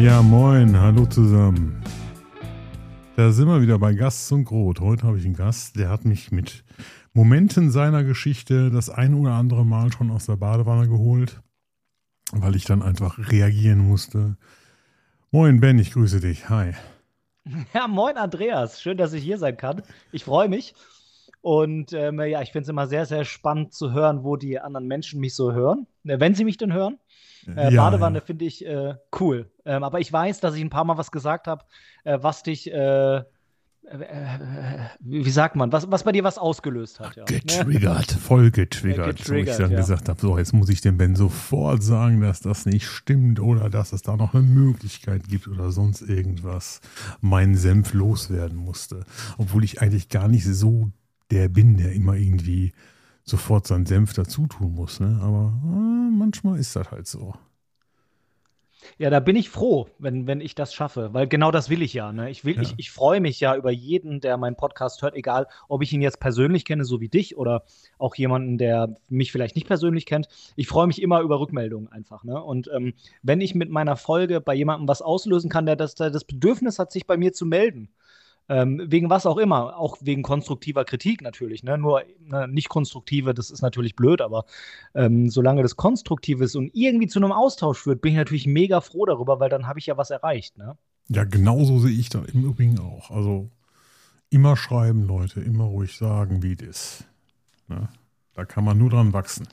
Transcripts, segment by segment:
Ja, moin, hallo zusammen. Da sind wir wieder bei Gast zum Grot. Heute habe ich einen Gast, der hat mich mit Momenten seiner Geschichte das ein oder andere Mal schon aus der Badewanne geholt, weil ich dann einfach reagieren musste. Moin Ben, ich grüße dich. Hi. Ja, moin Andreas, schön, dass ich hier sein kann. Ich freue mich. Und ja, ich finde es immer sehr, sehr spannend zu hören, wo die anderen Menschen mich so hören, wenn sie mich denn hören. Ja, Badewanne ja. finde ich cool. Aber ich weiß, dass ich ein paar Mal was gesagt habe, was dich, wie sagt man, was bei dir was ausgelöst hat, ja. Getriggert, voll getriggert, wo ich Getriggert, dann ja. gesagt habe, so, jetzt muss ich dem Ben sofort sagen, dass das nicht stimmt oder dass es da noch eine Möglichkeit gibt oder sonst irgendwas, meinen Senf loswerden musste. Obwohl ich eigentlich gar nicht so der bin, der immer irgendwie sofort seinen Senf dazu tun muss, ne? Aber manchmal ist das halt so. Ja, da bin ich froh, wenn ich das schaffe, weil genau das will ich ja. Ne? Ja. Ich freue mich ja über jeden, der meinen Podcast hört, egal ob ich ihn jetzt persönlich kenne, so wie dich, oder auch jemanden, der mich vielleicht nicht persönlich kennt. Ich freue mich immer über Rückmeldungen einfach. Ne? Und wenn ich mit meiner Folge bei jemandem was auslösen kann, der das Bedürfnis hat, sich bei mir zu melden, wegen was auch immer, auch wegen konstruktiver Kritik natürlich, ne? Nur nicht konstruktive, das ist natürlich blöd, aber solange das konstruktiv ist und irgendwie zu einem Austausch führt, bin ich natürlich mega froh darüber, weil dann habe ich ja was erreicht, ne? Ja, genauso sehe ich das im Übrigen auch. Also immer schreiben, Leute, immer ruhig sagen, wie es ist. Ne? Da kann man nur dran wachsen.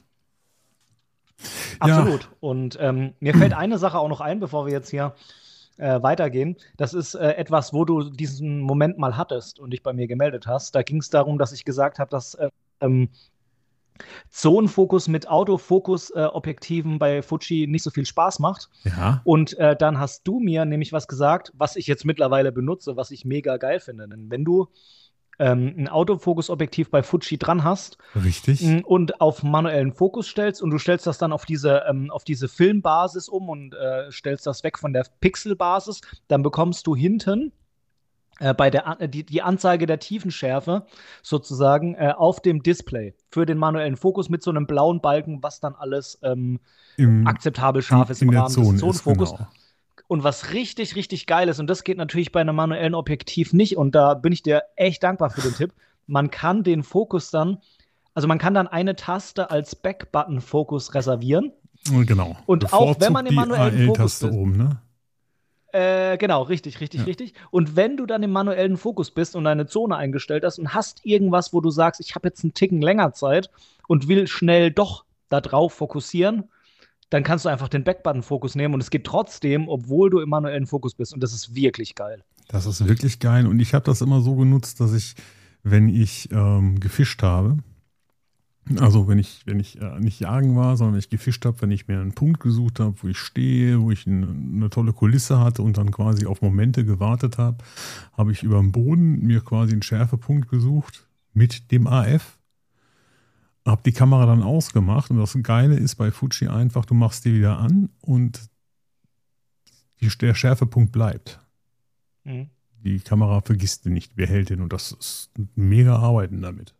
Ja, Absolut. Und mir fällt eine Sache auch noch ein, bevor wir jetzt hier weitergehen. Das ist etwas, wo du diesen Moment mal hattest und dich bei mir gemeldet hast. Da ging es darum, dass ich gesagt habe, dass ähm, Zonenfokus mit Autofokus-Objektiven bei Fuji nicht so viel Spaß macht. ja, Und dann hast du mir nämlich was gesagt, was ich jetzt mittlerweile benutze, was ich mega geil finde. Denn wenn du ein Autofokus-Objektiv bei Fuji dran hast richtig. und auf manuellen Fokus stellst und du stellst das dann auf diese Filmbasis um und stellst das weg von der Pixelbasis, dann bekommst du hinten die Anzeige der Tiefenschärfe sozusagen auf dem Display für den manuellen Fokus mit so einem blauen Balken, was dann alles akzeptabel scharf ist im In der Rahmen des Zone ist, Zonenfokus. genau. Und was richtig, richtig geil ist, und das geht natürlich bei einem manuellen Objektiv nicht, und da bin ich dir echt dankbar für den Tipp, man kann den Fokus dann, also man kann dann eine Taste als Back-Button-Fokus reservieren. Genau. Und auch wenn man Bevorzugt im die manuellen Fokus AL-Taste ist, oben, ne? genau, richtig, richtig, Ja. richtig. Und wenn du dann im manuellen Fokus bist und deine Zone eingestellt hast und hast irgendwas, wo du sagst, ich habe jetzt einen Ticken länger Zeit und will schnell doch da drauf fokussieren, dann kannst du einfach den Backbutton-Fokus nehmen und es geht trotzdem, obwohl du im manuellen Fokus bist. Und das ist wirklich geil. Das ist wirklich geil. Und ich habe das immer so genutzt, dass ich, wenn ich gefischt habe, also wenn ich nicht jagen war, sondern wenn ich gefischt habe, wenn ich mir einen Punkt gesucht habe, wo ich stehe, wo ich eine tolle Kulisse hatte und dann quasi auf Momente gewartet habe, habe ich über dem Boden mir quasi einen Schärfepunkt gesucht mit dem AF, habe die Kamera dann ausgemacht und das Geile ist bei Fuji einfach, du machst die wieder an und der Schärfepunkt bleibt. Mhm. Die Kamera vergisst den nicht, behält den und das ist mega Arbeiten damit.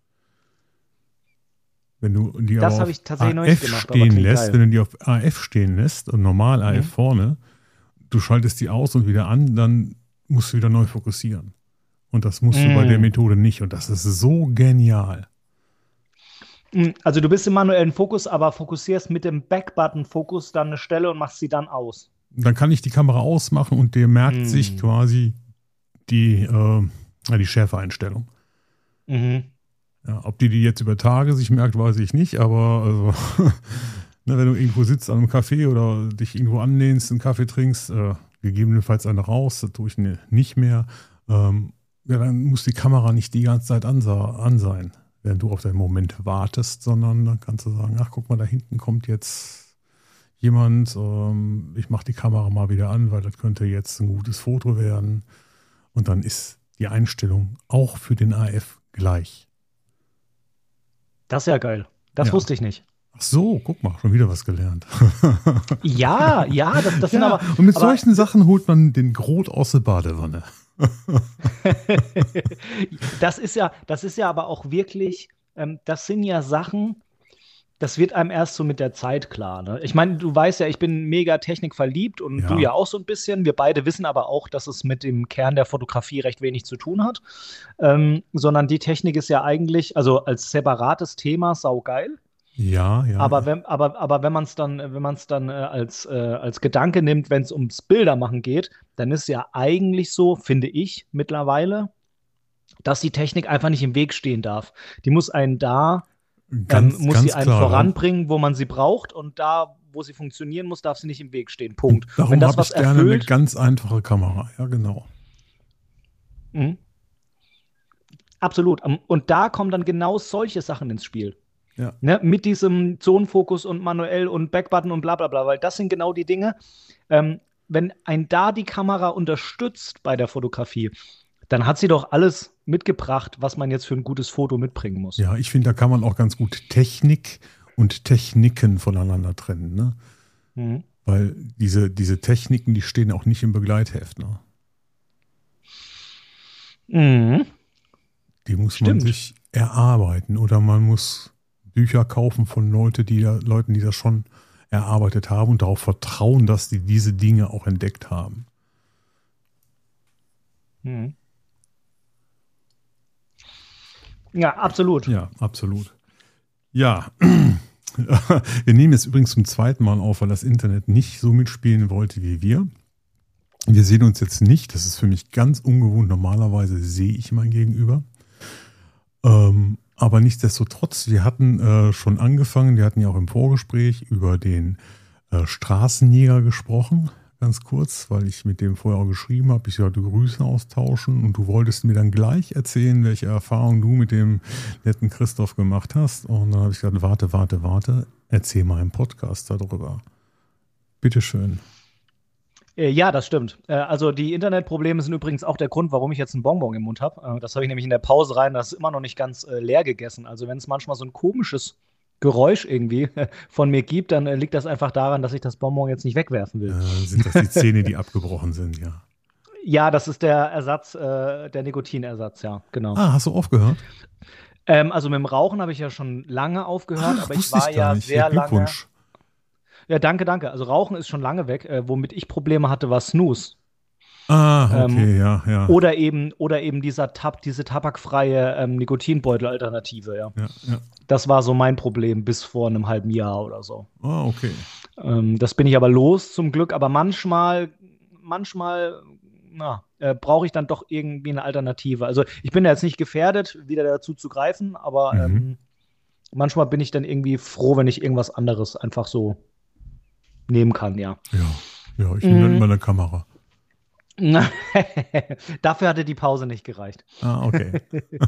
Wenn du die Das aber habe auf ich tatsächlich noch nicht AF gemacht, aber stehen klingt lässt, geil. wenn du die auf AF stehen lässt und normal AF Mhm. vorne, du schaltest die aus und wieder an, dann musst du wieder neu fokussieren. Und das musst du bei der Mhm. Methode nicht. Und das ist so genial. Also du bist im manuellen Fokus, aber fokussierst mit dem Backbutton-Fokus dann eine Stelle und machst sie dann aus. Dann kann ich die Kamera ausmachen und der merkt sich Mhm. quasi die Schärfeeinstellung. Mhm. Ja, ob die jetzt über Tage sich merkt, weiß ich nicht, aber also, ne, wenn du irgendwo sitzt an einem Café oder dich irgendwo anlehnst, einen Kaffee trinkst, gegebenenfalls eine raus, das tue ich nicht mehr, ja, dann muss die Kamera nicht die ganze Zeit an sein, während du auf den Moment wartest, sondern dann kannst du sagen, ach guck mal, da hinten kommt jetzt jemand, ich mache die Kamera mal wieder an, weil das könnte jetzt ein gutes Foto werden und dann ist die Einstellung auch für den AF gleich. Das ist ja geil. Das Ja. wusste ich nicht. Ach so, guck mal, schon wieder was gelernt. Ja, ja, das sind Ja, aber. und mit aber solchen Sachen holt man den Grot aus der Badewanne. das ist ja aber auch wirklich, das sind ja Sachen, das wird einem erst so mit der Zeit klar. Ne? Ich meine, du weißt ja, ich bin mega technikverliebt und Ja. du ja auch so ein bisschen. Wir beide wissen aber auch, dass es mit dem Kern der Fotografie recht wenig zu tun hat. Sondern die Technik ist ja eigentlich, also als separates Thema, saugeil. Ja, ja, ja. Aber wenn man es dann als Gedanke nimmt, wenn es ums Bildermachen geht, dann ist ja eigentlich so, finde ich mittlerweile, dass die Technik einfach nicht im Weg stehen darf. Die muss einen da muss sie Ganz einen klar. voranbringen, wo man sie braucht und da, wo sie funktionieren muss, darf sie nicht im Weg stehen. Punkt. Und Darum wenn das habe was ich gerne eine erfüllt, ganz einfache Kamera. Ja, genau. mh, absolut. Und da kommen dann genau solche Sachen ins Spiel. Ja. Ne? Mit diesem Zonenfokus und manuell und Backbutton und bla bla bla, weil das sind genau die Dinge. Wenn ein da die Kamera unterstützt bei der Fotografie, dann hat sie doch alles mitgebracht, was man jetzt für ein gutes Foto mitbringen muss. Ja, ich finde, da kann man auch ganz gut Technik und Techniken voneinander trennen, ne? Mhm. Weil diese Techniken, die stehen auch nicht im Begleitheft, ne? Mhm. Die muss man Stimmt. sich erarbeiten oder man muss Bücher kaufen von Leuten, die das schon erarbeitet haben und darauf vertrauen, dass die diese Dinge auch entdeckt haben. Mhm. Ja, absolut. Ja, absolut. Ja, wir nehmen jetzt übrigens zum zweiten Mal auf, weil das Internet nicht so mitspielen wollte wie wir. Wir sehen uns jetzt nicht, das ist für mich ganz ungewohnt. Normalerweise sehe ich mein Gegenüber. Aber nichtsdestotrotz, wir hatten schon angefangen, wir hatten ja auch im Vorgespräch über den Straßenjäger gesprochen, ganz kurz, weil ich mit dem vorher auch geschrieben habe. Ich sollte Grüße austauschen und du wolltest mir dann gleich erzählen, welche Erfahrungen du mit dem netten Christoph gemacht hast. Und dann habe ich gesagt, warte, erzähl mal im Podcast darüber. Bitteschön. Ja, das stimmt. Also die Internetprobleme sind übrigens auch der Grund, warum ich jetzt einen Bonbon im Mund habe. Das habe ich nämlich in der Pause rein, das ist immer noch nicht ganz leer gegessen. Also wenn es manchmal so ein komisches Geräusch irgendwie von mir gibt, dann liegt das einfach daran, dass ich das Bonbon jetzt nicht wegwerfen will. Sind das die Zähne, die abgebrochen sind, ja. Ja, das ist der Ersatz, der Nikotinersatz, ja, genau. Ah, hast du aufgehört? Also mit dem Rauchen habe ich ja schon lange aufgehört, aber ich wusste war ich gar ja nicht. sehr Ja, lange. Glückwunsch. Ja, danke, danke. Also Rauchen ist schon lange weg. Womit ich Probleme hatte, war Snooze. Ah, Ähm, okay, ja. oder eben diese tabakfreie Nikotinbeutel-Alternative, ja. Ja. Das war so mein Problem bis vor einem halben Jahr oder so. Ah, okay. Das bin ich aber los zum Glück, aber manchmal brauche ich dann doch irgendwie eine Alternative. Also ich bin da jetzt nicht gefährdet, wieder dazu zu greifen, aber manchmal bin ich dann irgendwie froh, wenn ich irgendwas anderes einfach so nehmen kann, ja. Ja, ich nehme dann immer eine Kamera. Dafür hatte die Pause nicht gereicht. Ah, okay.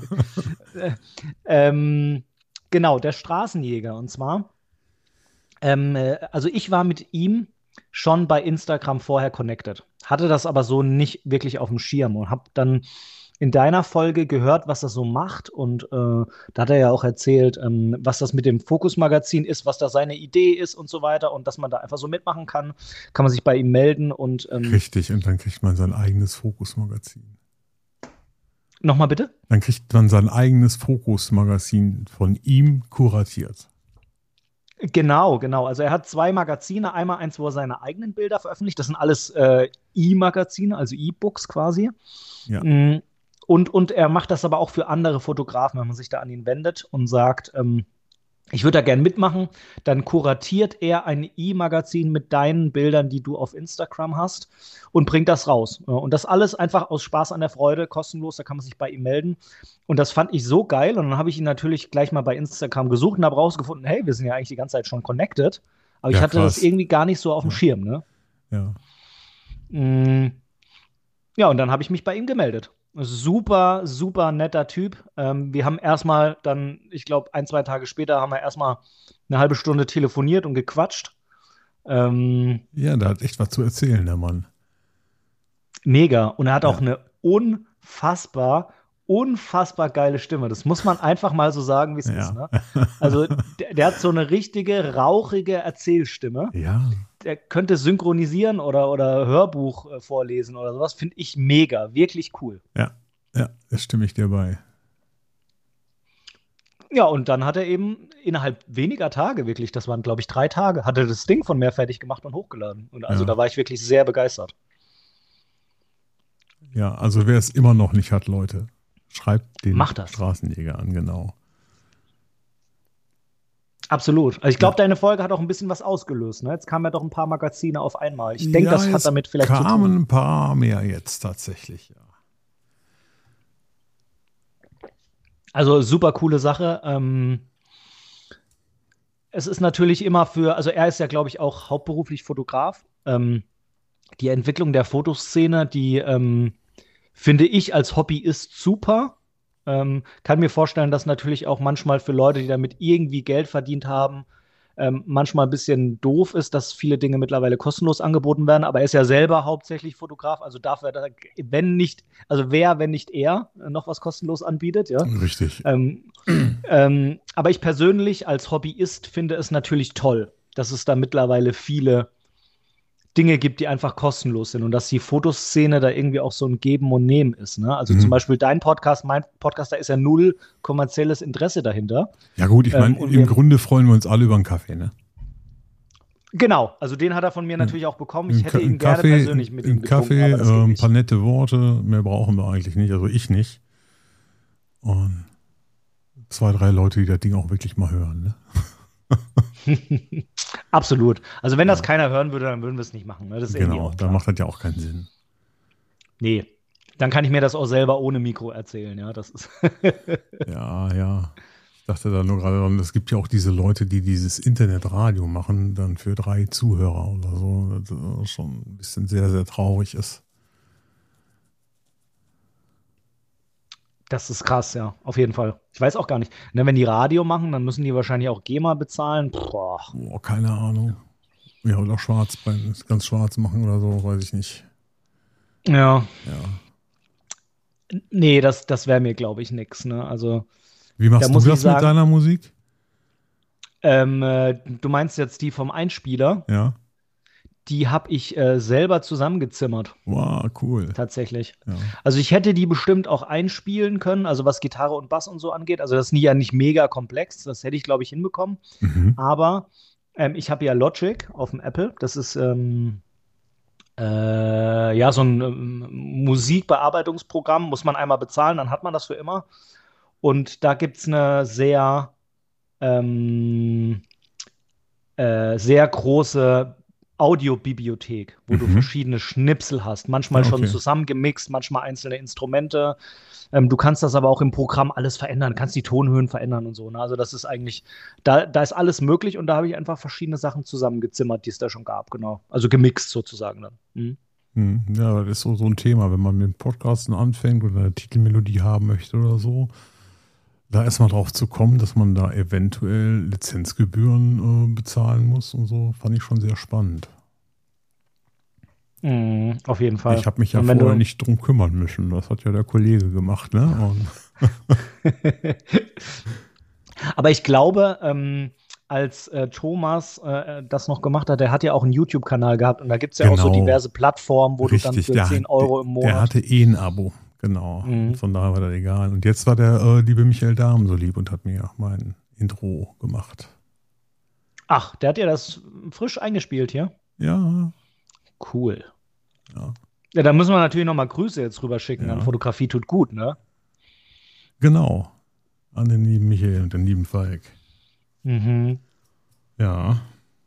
Genau, der Straßenjäger. Und zwar, also ich war mit ihm schon bei Instagram vorher connected, hatte das aber so nicht wirklich auf dem Schirm und habe dann in deiner Folge gehört, was das so macht. Und da hat er ja auch erzählt, was das mit dem Fokus-Magazin ist, was da seine Idee ist und so weiter. Und dass man da einfach so mitmachen kann, kann man sich bei ihm melden. Und Richtig, und dann kriegt man sein eigenes Fokus-Magazin. nochmal bitte? Dann kriegt man sein eigenes Fokus-Magazin von ihm kuratiert. Genau. Also er hat 2 Magazine. Einmal eins, wo er seine eigenen Bilder veröffentlicht. Das sind alles E-Magazine, also E-Books quasi. Ja. Und er macht das aber auch für andere Fotografen, wenn man sich da an ihn wendet und sagt, ich würde da gern mitmachen, dann kuratiert er ein E-Magazin mit deinen Bildern, die du auf Instagram hast und bringt das raus. Und das alles einfach aus Spaß an der Freude, kostenlos, da kann man sich bei ihm melden. Und das fand ich so geil und dann habe ich ihn natürlich gleich mal bei Instagram gesucht und habe rausgefunden, hey, wir sind ja eigentlich die ganze Zeit schon connected, aber ich hatte krass. das irgendwie gar nicht so auf dem Schirm, ne? Ja. Ja, und dann habe ich mich bei ihm gemeldet. Super, super netter Typ. Wir haben erstmal dann, ich glaube, 1, 2 Tage später haben wir erstmal eine halbe Stunde telefoniert und gequatscht. Ja, der hat echt was zu erzählen, der Mann. Mega. Und er hat auch eine unfassbar geile Stimme. Das muss man einfach mal so sagen, wie es ist. Ne? Also der hat so eine richtige, rauchige Erzählstimme. Ja. Der könnte synchronisieren oder Hörbuch vorlesen oder sowas. Finde ich mega. Wirklich cool. Ja, da stimme ich dir bei. Ja, und dann hat er eben innerhalb weniger Tage wirklich, das waren, glaube ich, 3 Tage, hat er das Ding von mir fertig gemacht und hochgeladen. Und also Ja. da war ich wirklich sehr begeistert. Ja, also wer es immer noch nicht hat, Leute, schreibt den Mach das. Straßenjäger an, genau. Absolut. Also ich glaube, Ja. deine Folge hat auch ein bisschen was ausgelöst. Ne? Jetzt kamen ja doch ein paar Magazine auf einmal. Ich denke, Ja, das hat jetzt damit vielleicht zu kamen tun. ein paar mehr jetzt tatsächlich, ja. Also super coole Sache. Es ist natürlich immer also er ist ja, glaube ich, auch hauptberuflich Fotograf. Die Entwicklung der Fotoszene, die finde ich als Hobbyist super. Kann mir vorstellen, dass natürlich auch manchmal für Leute, die damit irgendwie Geld verdient haben, manchmal ein bisschen doof ist, dass viele Dinge mittlerweile kostenlos angeboten werden. Aber er ist ja selber hauptsächlich Fotograf, also darf er da, wenn nicht, also wer, wenn nicht er, noch was kostenlos anbietet, ja. Richtig. Aber ich persönlich als Hobbyist finde es natürlich toll, dass es da mittlerweile viele Dinge gibt, die einfach kostenlos sind und dass die Fotoszene da irgendwie auch so ein Geben und Nehmen ist. Ne? Also zum Beispiel dein Podcast, mein Podcast, da ist ja null kommerzielles Interesse dahinter. Ja gut, ich meine, und im Grunde freuen wir uns alle über einen Kaffee, ne? Genau, also den hat er von mir natürlich auch bekommen. Ich hätte ihn gerne Kaffee, persönlich mit ihm getrunken, Kaffee, aber das geht ein nicht. paar nette Worte, mehr brauchen wir eigentlich nicht, also ich nicht. Und 2, 3 Leute, die das Ding auch wirklich mal hören, ne? Absolut. Also wenn das keiner hören würde, dann würden wir es nicht machen. Ne? Das ist irgendwie Genau, auch dann klar. macht das ja auch keinen Sinn. Nee, dann kann ich mir das auch selber ohne Mikro erzählen. Ja, das ist Ja. Ich dachte da nur gerade dran, es gibt ja auch diese Leute, die dieses Internetradio machen, dann für 3 Zuhörer oder so, das schon ein bisschen sehr, sehr traurig ist. Das ist krass, ja, auf jeden Fall. Ich weiß auch gar nicht. Ne, wenn die Radio machen, dann müssen die wahrscheinlich auch GEMA bezahlen. Boah. Boah, keine Ahnung. Ja, oder schwarz brennen, ganz schwarz machen oder so, weiß ich nicht. Ja. Ja. Nee, das wäre mir, glaube ich, nix. Ne? Also, Wie da machst du muss ich das sagen, mit deiner Musik? du meinst jetzt die vom Einspieler? Ja. Die habe ich selber zusammengezimmert, Wow, cool. tatsächlich. Ja. Also ich hätte die bestimmt auch einspielen können, also was Gitarre und Bass und so angeht. Also das ist ja nicht mega komplex, das hätte ich, glaube ich, hinbekommen. Mhm. Aber ich habe ja Logic auf dem Apple. Das ist ja so ein Musikbearbeitungsprogramm, muss man einmal bezahlen, dann hat man das für immer. Und da gibt es eine ähm, sehr große Audiobibliothek, wo du verschiedene Schnipsel hast. Manchmal Ja, schon okay. zusammengemixt, manchmal einzelne Instrumente. Du kannst das aber auch im Programm alles verändern, kannst die Tonhöhen verändern und so. Ne? Also das ist eigentlich, da ist alles möglich und da habe ich einfach verschiedene Sachen zusammengezimmert, die es da schon gab, genau. Also gemixt sozusagen dann. Mhm. Ja, das ist so ein Thema, wenn man mit dem Podcasten anfängt oder eine Titelmelodie haben möchte oder so, da erstmal drauf zu kommen, dass man da eventuell Lizenzgebühren bezahlen muss und so, fand ich schon sehr spannend. Mhm, auf jeden Fall. Ich habe mich ja Und wenn vorher du nicht drum kümmern müssen. Das hat ja der Kollege gemacht, ne? Aber ich glaube, als Thomas das noch gemacht hat, der hat ja auch einen YouTube-Kanal gehabt und da gibt es ja auch so Genau, diverse Plattformen, wo du dann richtig. für 10 Euro im Der Monat. hatte eh ein Abo, genau. Mhm. Von daher war das egal. Und jetzt war der liebe Michael Dahmen so lieb und hat mir mein Intro gemacht. Ach, der hat ja das frisch eingespielt hier. Ja, Cool. ja, Ja, da müssen wir natürlich nochmal Grüße jetzt rüber schicken ja. an Fotografie tut gut, ne? Genau. An den lieben Michael und den lieben Falk. Mhm. Ja,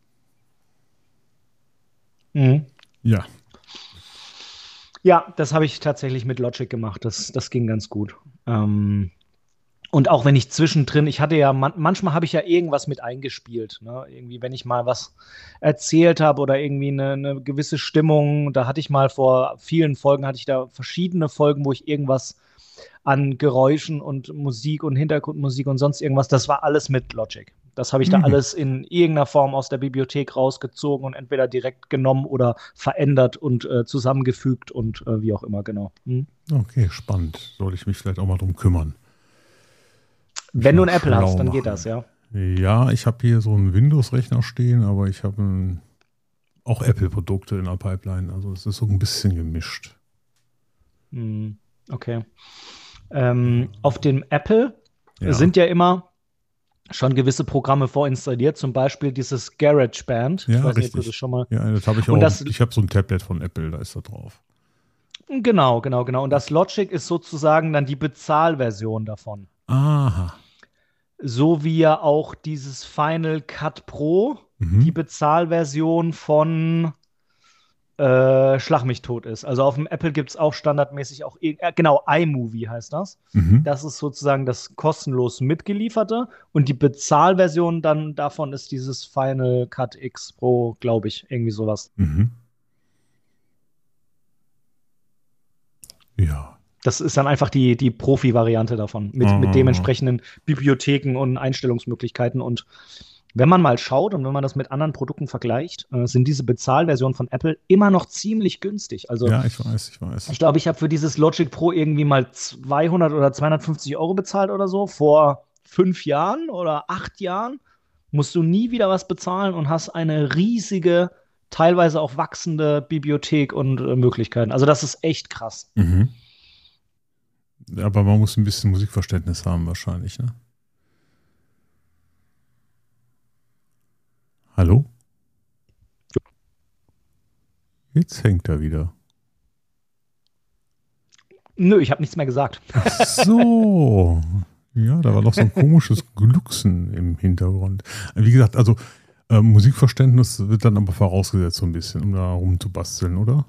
Mhm. ja. Ja, das habe ich tatsächlich mit Logic gemacht. Das ging ganz gut. Und auch wenn ich zwischendrin, ich hatte ja, manchmal habe ich ja irgendwas mit eingespielt. Ne? Irgendwie, wenn ich mal was erzählt habe oder irgendwie eine gewisse Stimmung, da hatte ich mal vor vielen Folgen, hatte ich da verschiedene Folgen, wo ich irgendwas an Geräuschen und Musik und Hintergrundmusik und sonst irgendwas, das war alles mit Logic. Das habe ich da alles in irgendeiner Form aus der Bibliothek rausgezogen und entweder direkt genommen oder verändert und zusammengefügt und wie auch immer, genau. Mhm. Okay, spannend. Sollte ich mich vielleicht auch mal drum kümmern. Wenn du ein mal Apple hast, schlau dann geht machen. das, ja. Ja, ich habe hier so einen Windows-Rechner stehen, aber ich habe auch Apple-Produkte in der Pipeline. Also es ist so ein bisschen gemischt. Mhm. Okay. Auf dem Apple Ja. sind ja immer schon gewisse Programme vorinstalliert, zum Beispiel dieses GarageBand. Ja, Ich weiß nicht, ob richtig. du das schon mal. Ja, das habe ich Und auch. Ich habe so ein Tablet von Apple, da ist da drauf. genau. Und das Logic ist sozusagen dann die Bezahlversion davon. Aha. So wie ja auch dieses Final Cut Pro die Mhm. Bezahlversion von Schlag mich tot ist. Also auf dem Apple gibt es auch standardmäßig auch, genau, iMovie heißt das. Mhm. Das ist sozusagen das kostenlos mitgelieferte und die Bezahlversion dann davon ist dieses Final Cut X Pro, glaube ich, irgendwie sowas. Mhm. Ja. Das ist dann einfach die Profi-Variante davon mit dementsprechenden Bibliotheken und Einstellungsmöglichkeiten. Und wenn man mal schaut und wenn man das mit anderen Produkten vergleicht, sind diese Bezahlversionen von Apple immer noch ziemlich günstig. Also Ja, ich weiß. ich glaube, ich habe für dieses Logic Pro irgendwie mal 200 oder 250 Euro bezahlt oder so. Vor 5 Jahren oder 8 Jahren musst du nie wieder was bezahlen und hast eine riesige, teilweise auch wachsende Bibliothek und Möglichkeiten. Also das ist echt krass. Mhm. Aber man muss ein bisschen Musikverständnis haben wahrscheinlich, ne? Hallo? Jetzt hängt er wieder. Nö, ich habe nichts mehr gesagt. Ach so. Ja, da war noch so ein komisches Glucksen im Hintergrund. Wie gesagt, also Musikverständnis wird dann aber vorausgesetzt so ein bisschen, um da rumzubasteln, oder?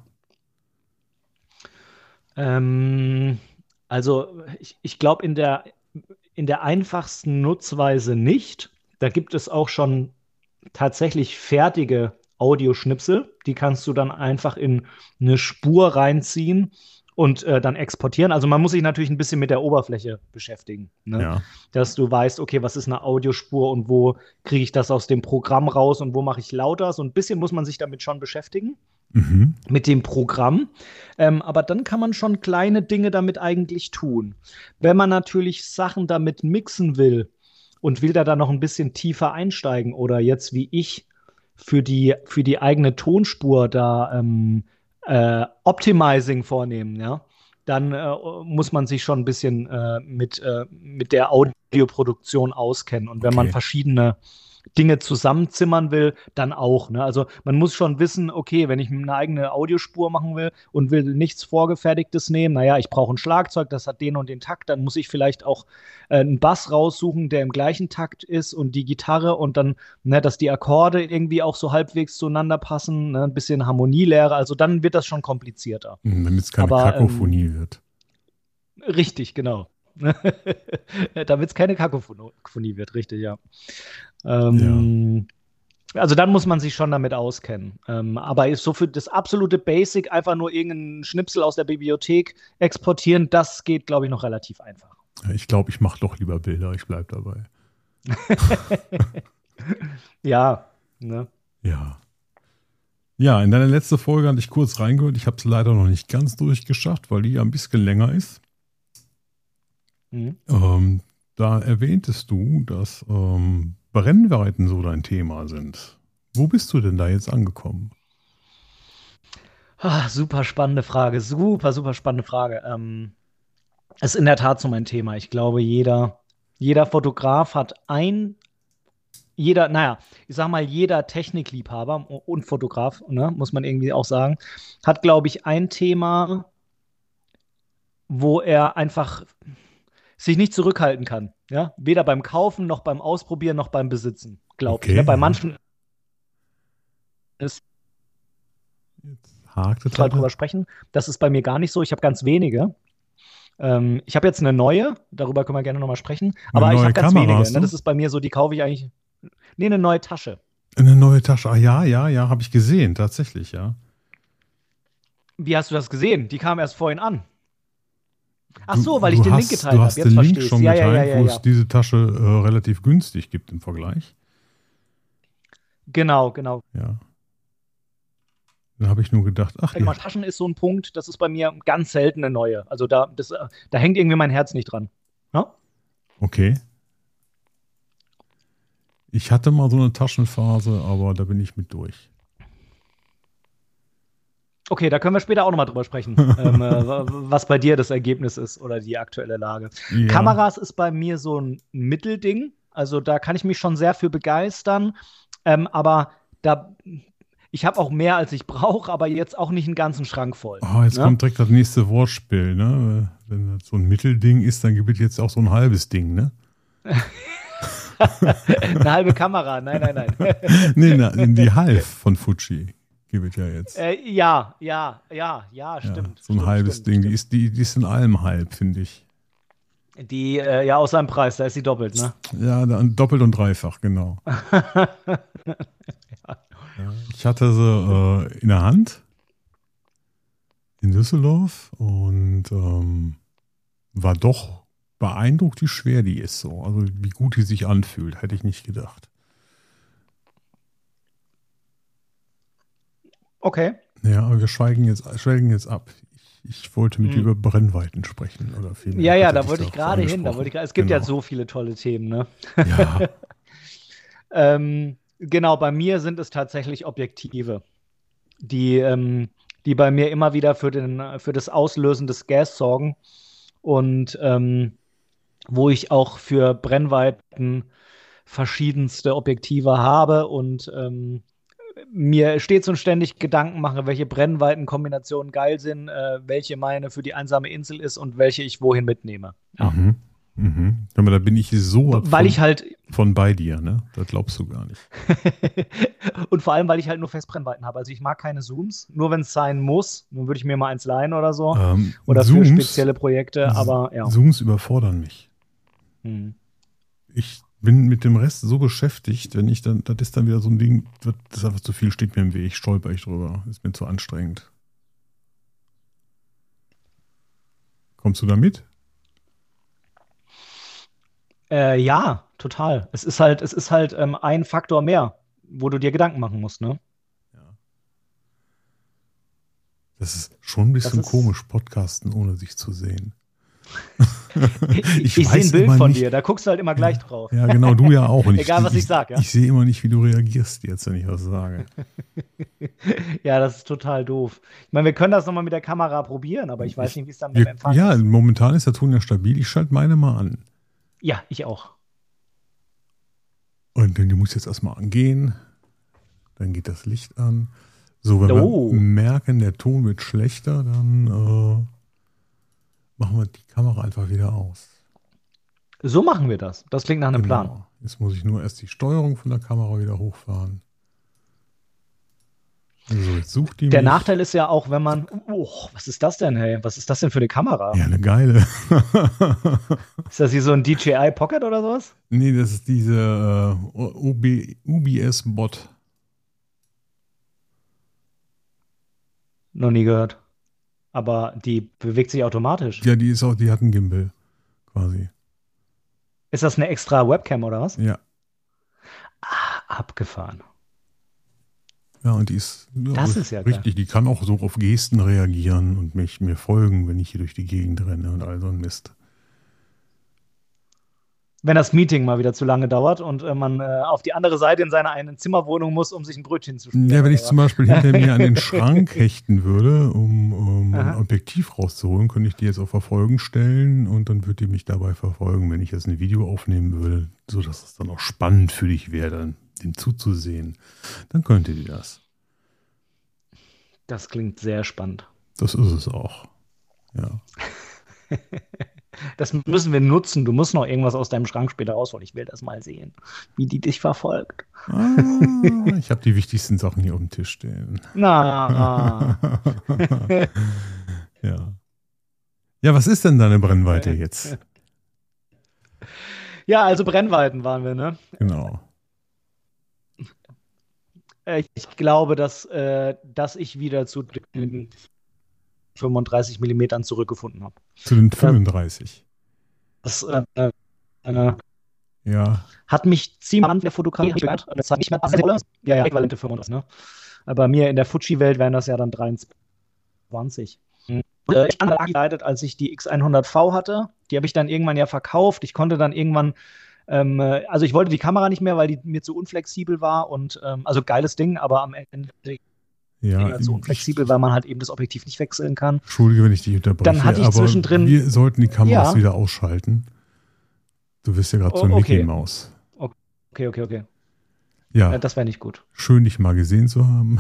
Also ich glaube, in der einfachsten Nutzweise nicht. Da gibt es auch schon tatsächlich fertige Audioschnipsel. Die kannst du dann einfach in eine Spur reinziehen und dann exportieren. Also man muss sich natürlich ein bisschen mit der Oberfläche beschäftigen, ne? Ja. Dass du weißt, okay, was ist eine Audiospur und wo kriege ich das aus dem Programm raus und wo mache ich lauter. So ein bisschen muss man sich damit schon beschäftigen Mhm. mit dem Programm. Aber dann kann man schon kleine Dinge damit eigentlich tun. Wenn man natürlich Sachen damit mixen will und will da dann noch ein bisschen tiefer einsteigen oder jetzt wie ich für die eigene Tonspur da Optimizing vornehmen, ja, dann muss man sich schon ein bisschen mit der Audioproduktion auskennen. Und wenn man Okay. verschiedene Dinge zusammenzimmern will, dann auch. Ne? Also man muss schon wissen, okay, wenn ich eine eigene Audiospur machen will und will nichts Vorgefertigtes nehmen, naja, ich brauche ein Schlagzeug, das hat den und den Takt, dann muss ich vielleicht auch einen Bass raussuchen, der im gleichen Takt ist und die Gitarre und dann, ne, dass die Akkorde irgendwie auch so halbwegs zueinander passen, ne, ein bisschen Harmonielehre, also dann wird das schon komplizierter. Damit es keine Aber Kakophonie wird. richtig, genau. Damit es keine Kakophonie wird, richtig, ja. Also dann muss man sich schon damit auskennen. Aber ist so für das absolute Basic einfach nur irgendeinen Schnipsel aus der Bibliothek exportieren, das geht, glaube ich, noch relativ einfach. Ich glaube, ich mache doch lieber Bilder, ich bleibe dabei. Ja, ne? Ja. Ja, in deine letzte Folge hatte ich kurz reingehört. Ich habe es leider noch nicht ganz durchgeschafft, weil die ja ein bisschen länger ist. Mhm. Da erwähntest du, dass Brennweiten so dein Thema sind. Wo bist du denn da jetzt angekommen? Super spannende Frage. Super spannende Frage. Ist in der Tat so mein Thema. Ich glaube, jeder Fotograf hat naja, ich sag mal, jeder Technikliebhaber und Fotograf, ne, muss man irgendwie auch sagen, hat, glaube ich, ein Thema, wo er einfach sich nicht zurückhalten kann. Ja? Weder beim Kaufen, noch beim Ausprobieren, noch beim Besitzen, glaube ich. Okay, Ne? Bei ja. manchen ist Jetzt hakt es halt drüber sprechen. Das ist bei mir gar nicht so. Ich habe ganz wenige. Ich habe jetzt eine neue, darüber können wir gerne nochmal sprechen. Eine Aber ich neue habe ganz Kamera wenige. hast Ne? du? Das ist bei mir so, die kaufe ich eigentlich. Nee, eine neue Tasche. Eine neue Tasche. Ah ja, habe ich gesehen, tatsächlich, ja. Wie hast du das gesehen? Die kam erst vorhin an. Ach Du, so, weil ich du den Link hast, geteilt du habe. hast Jetzt den Link verstehe ich. schon Ja, geteilt, wo ja. es diese Tasche relativ günstig gibt im Vergleich. Genau. Ja. Da habe ich nur gedacht, ach ja, Taschen ist so ein Punkt, das ist bei mir ganz selten eine neue. Also da hängt irgendwie mein Herz nicht dran. Ja? okay. Ich hatte mal so eine Taschenphase, aber da bin ich mit durch. Okay, da können wir später auch nochmal drüber sprechen, was bei dir das Ergebnis ist oder die aktuelle Lage. Ja. Kameras ist bei mir so ein Mittelding. Also da kann ich mich schon sehr für begeistern. Aber ich habe auch mehr, als ich brauche, aber jetzt auch nicht einen ganzen Schrank voll. Oh, jetzt kommt direkt das nächste Wortspiel, ne? Wenn das so ein Mittelding ist, dann gibt es jetzt auch so ein halbes Ding, ne? Eine halbe Kamera, nein. Nee, die Half von Fuji gibt es ja jetzt. Ja, stimmt. So ein halbes Ding. Stimmt. Die ist in allem halb, finde ich. Die, aus seinem Preis, da ist sie doppelt, ne? Ja, dann doppelt und dreifach, genau. Ich hatte sie in der Hand in Düsseldorf und war doch beeindruckt, wie schwer die ist so. Also wie gut die sich anfühlt, hätte ich nicht gedacht. Okay. Ja, aber wir schwelgen jetzt ab. Ich wollte mit dir über Brennweiten sprechen. Oder vielmehr Ja, da wollte ich gerade hin. Es gibt ja so viele tolle Themen, ne? Ja. Genau, bei mir sind es tatsächlich Objektive, die bei mir immer wieder für das Auslösen des Gas sorgen und wo ich auch für Brennweiten verschiedenste Objektive habe und mir stets und ständig Gedanken mache, welche Brennweitenkombinationen geil sind, welche meine für die einsame Insel ist und welche ich wohin mitnehme. Ja. Aber da bin ich so von bei dir, ne? Das glaubst du gar nicht. Und vor allem, weil ich halt nur Festbrennweiten habe. Also ich mag keine Zooms, nur wenn es sein muss. Dann würde ich mir mal eins leihen oder so. Oder Zooms, für spezielle Projekte, aber ja. Zooms überfordern mich. Ich bin mit dem Rest so beschäftigt, wenn ich dann, das ist dann wieder so ein Ding, das ist einfach zu viel, steht mir im Weg, stolper ich drüber. Ist mir zu anstrengend. Kommst du da mit? Ja, total. Es ist halt ein Faktor mehr, wo du dir Gedanken machen musst, ne? Ja. Das ist schon ein bisschen komisch, Podcasten, ohne sich zu sehen. Ich sehe ein Bild von dir, da guckst du halt immer gleich drauf. Ja, genau, du ja auch. Und egal, was ich sage. Ja? Ich sehe immer nicht, wie du reagierst jetzt, wenn ich was sage. Ja, das ist total doof. Ich meine, wir können das nochmal mit der Kamera probieren, aber ich weiß nicht, wie es dann mit dem Empfang ist. Ja, momentan ist der Ton ja stabil. Ich schalte meine mal an. Ja, ich auch. Und die muss jetzt erstmal angehen. Dann geht das Licht an. So, wenn wir merken, der Ton wird schlechter, dann machen wir die Kamera einfach wieder aus. So machen wir das. Das klingt nach einem Plan. Jetzt muss ich nur erst die Steuerung von der Kamera wieder hochfahren. So, jetzt sucht die Der Nachteil ist ja auch, wenn man... was ist das denn, hey? Was ist das denn für eine Kamera? Ja, eine geile. Ist das hier so ein DJI Pocket oder sowas? Nee, das ist diese UBS-Bot. Noch nie gehört. Aber die bewegt sich automatisch. Ja, die hat einen Gimbal quasi. Ist das eine extra Webcam oder was? Ja. Abgefahren. Ja, und die ist, das ist ja richtig, geil. Die kann auch so auf Gesten reagieren und mir folgen, wenn ich hier durch die Gegend renne und all so ein Mist. Wenn das Meeting mal wieder zu lange dauert und man auf die andere Seite in seiner eigenen Zimmerwohnung muss, um sich ein Brötchen zu schmieren. Ja, wenn ich zum Beispiel hinter mir an den Schrank hechten würde, um ein Objektiv rauszuholen, könnte ich die jetzt auf Verfolgen stellen und dann würde die mich dabei verfolgen, wenn ich jetzt ein Video aufnehmen würde, sodass es dann auch spannend für dich wäre, dem zuzusehen. Dann könnte die das. Das klingt sehr spannend. Das ist es auch. Ja. Das müssen wir nutzen. Du musst noch irgendwas aus deinem Schrank später rausholen. Ich will das mal sehen, wie die dich verfolgt. Ich habe die wichtigsten Sachen hier auf dem Tisch stehen. Ja. Ja, was ist denn deine Brennweite jetzt? Ja, also Brennweiten waren wir, ne? Genau. Ich glaube, dass ich wieder zu den 35 Millimetern zurückgefunden habe. Zu den 35? Das ja. Hat mich ziemlich an der Fotografie gehört. Das hat nicht mehr ja, äquivalente 35, ne? Aber bei mir in der Fuji-Welt wären das ja dann 23. Ich habe angeleitet, als ich die X100V hatte. Die habe ich dann irgendwann ja verkauft. Ich konnte dann irgendwann also ich wollte die Kamera nicht mehr, weil die mir zu unflexibel war und also geiles Ding, aber am Ende so unflexibel, weil man halt eben das Objektiv nicht wechseln kann. Entschuldige, wenn ich dich unterbreche, dann hatte ich zwischendrin, wir sollten die Kameras wieder ausschalten. Du wirst ja gerade so ein Mickey Maus. Okay. Ja, Das wäre nicht gut. schön, dich mal gesehen zu haben.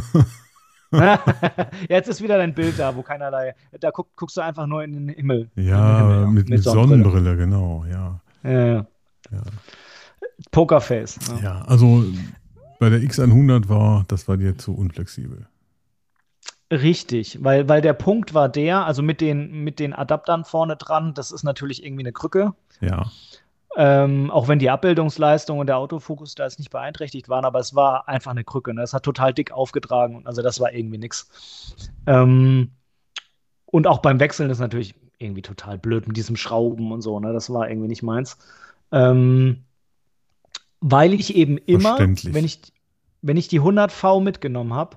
Jetzt ist wieder dein Bild da, wo keinerlei. Da guckst du einfach nur in den Himmel. In den Himmel, Ja, ja. mit Mit Sonnenbrille. Sonnenbrille, genau, ja. Ja. Ja, Pokerface. Ja. ja, also bei der X100 das war dir zu unflexibel. Richtig, weil der Punkt war der, also mit den Adaptern vorne dran, das ist natürlich irgendwie eine Krücke. Ja, Auch wenn die Abbildungsleistung und der Autofokus da jetzt nicht beeinträchtigt waren, aber es war einfach eine Krücke. Ne? Es hat total dick aufgetragen, also das war irgendwie nix. Ähm, und auch beim Wechseln ist natürlich irgendwie total blöd mit diesem Schrauben und so, ne? Das war irgendwie nicht meins. Ähm, weil ich eben immer, verständlich. wenn ich die 100V mitgenommen habe,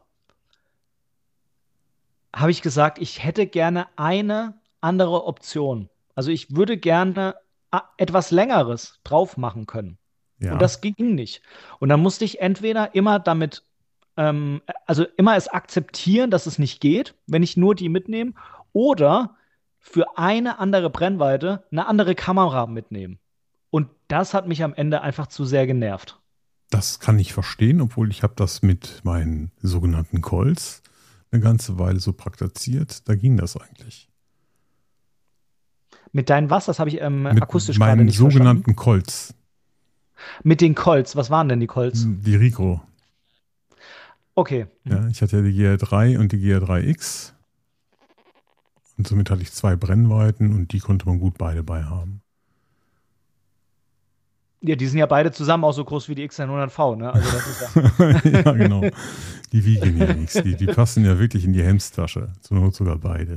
habe ich gesagt, ich hätte gerne eine andere Option. Also ich würde gerne etwas Längeres drauf machen können. Und Ja, das ging nicht. Und dann musste ich entweder immer also immer es akzeptieren, dass es nicht geht, wenn ich nur die mitnehme, oder für eine andere Brennweite eine andere Kamera mitnehmen. Und das hat mich am Ende einfach zu sehr genervt. das kann ich verstehen, obwohl ich habe das mit meinen sogenannten Colts eine ganze Weile so praktiziert. Da ging das eigentlich. Mit deinen was? Das habe ich Mit akustisch gerade meinen nicht verstanden. sogenannten Colts, Mit den Colts, was waren denn die Colts? die Rico. Okay. Ja, ich hatte ja die GR3 und die GR3X und somit hatte ich zwei Brennweiten und die konnte man gut beide bei haben. Ja, die sind ja beide zusammen auch so groß wie die X100V, ne? Also das ist ja. Ja, genau. Die wiegen ja nichts. Die passen ja wirklich in die Hemdstasche. Zur Not sogar beide.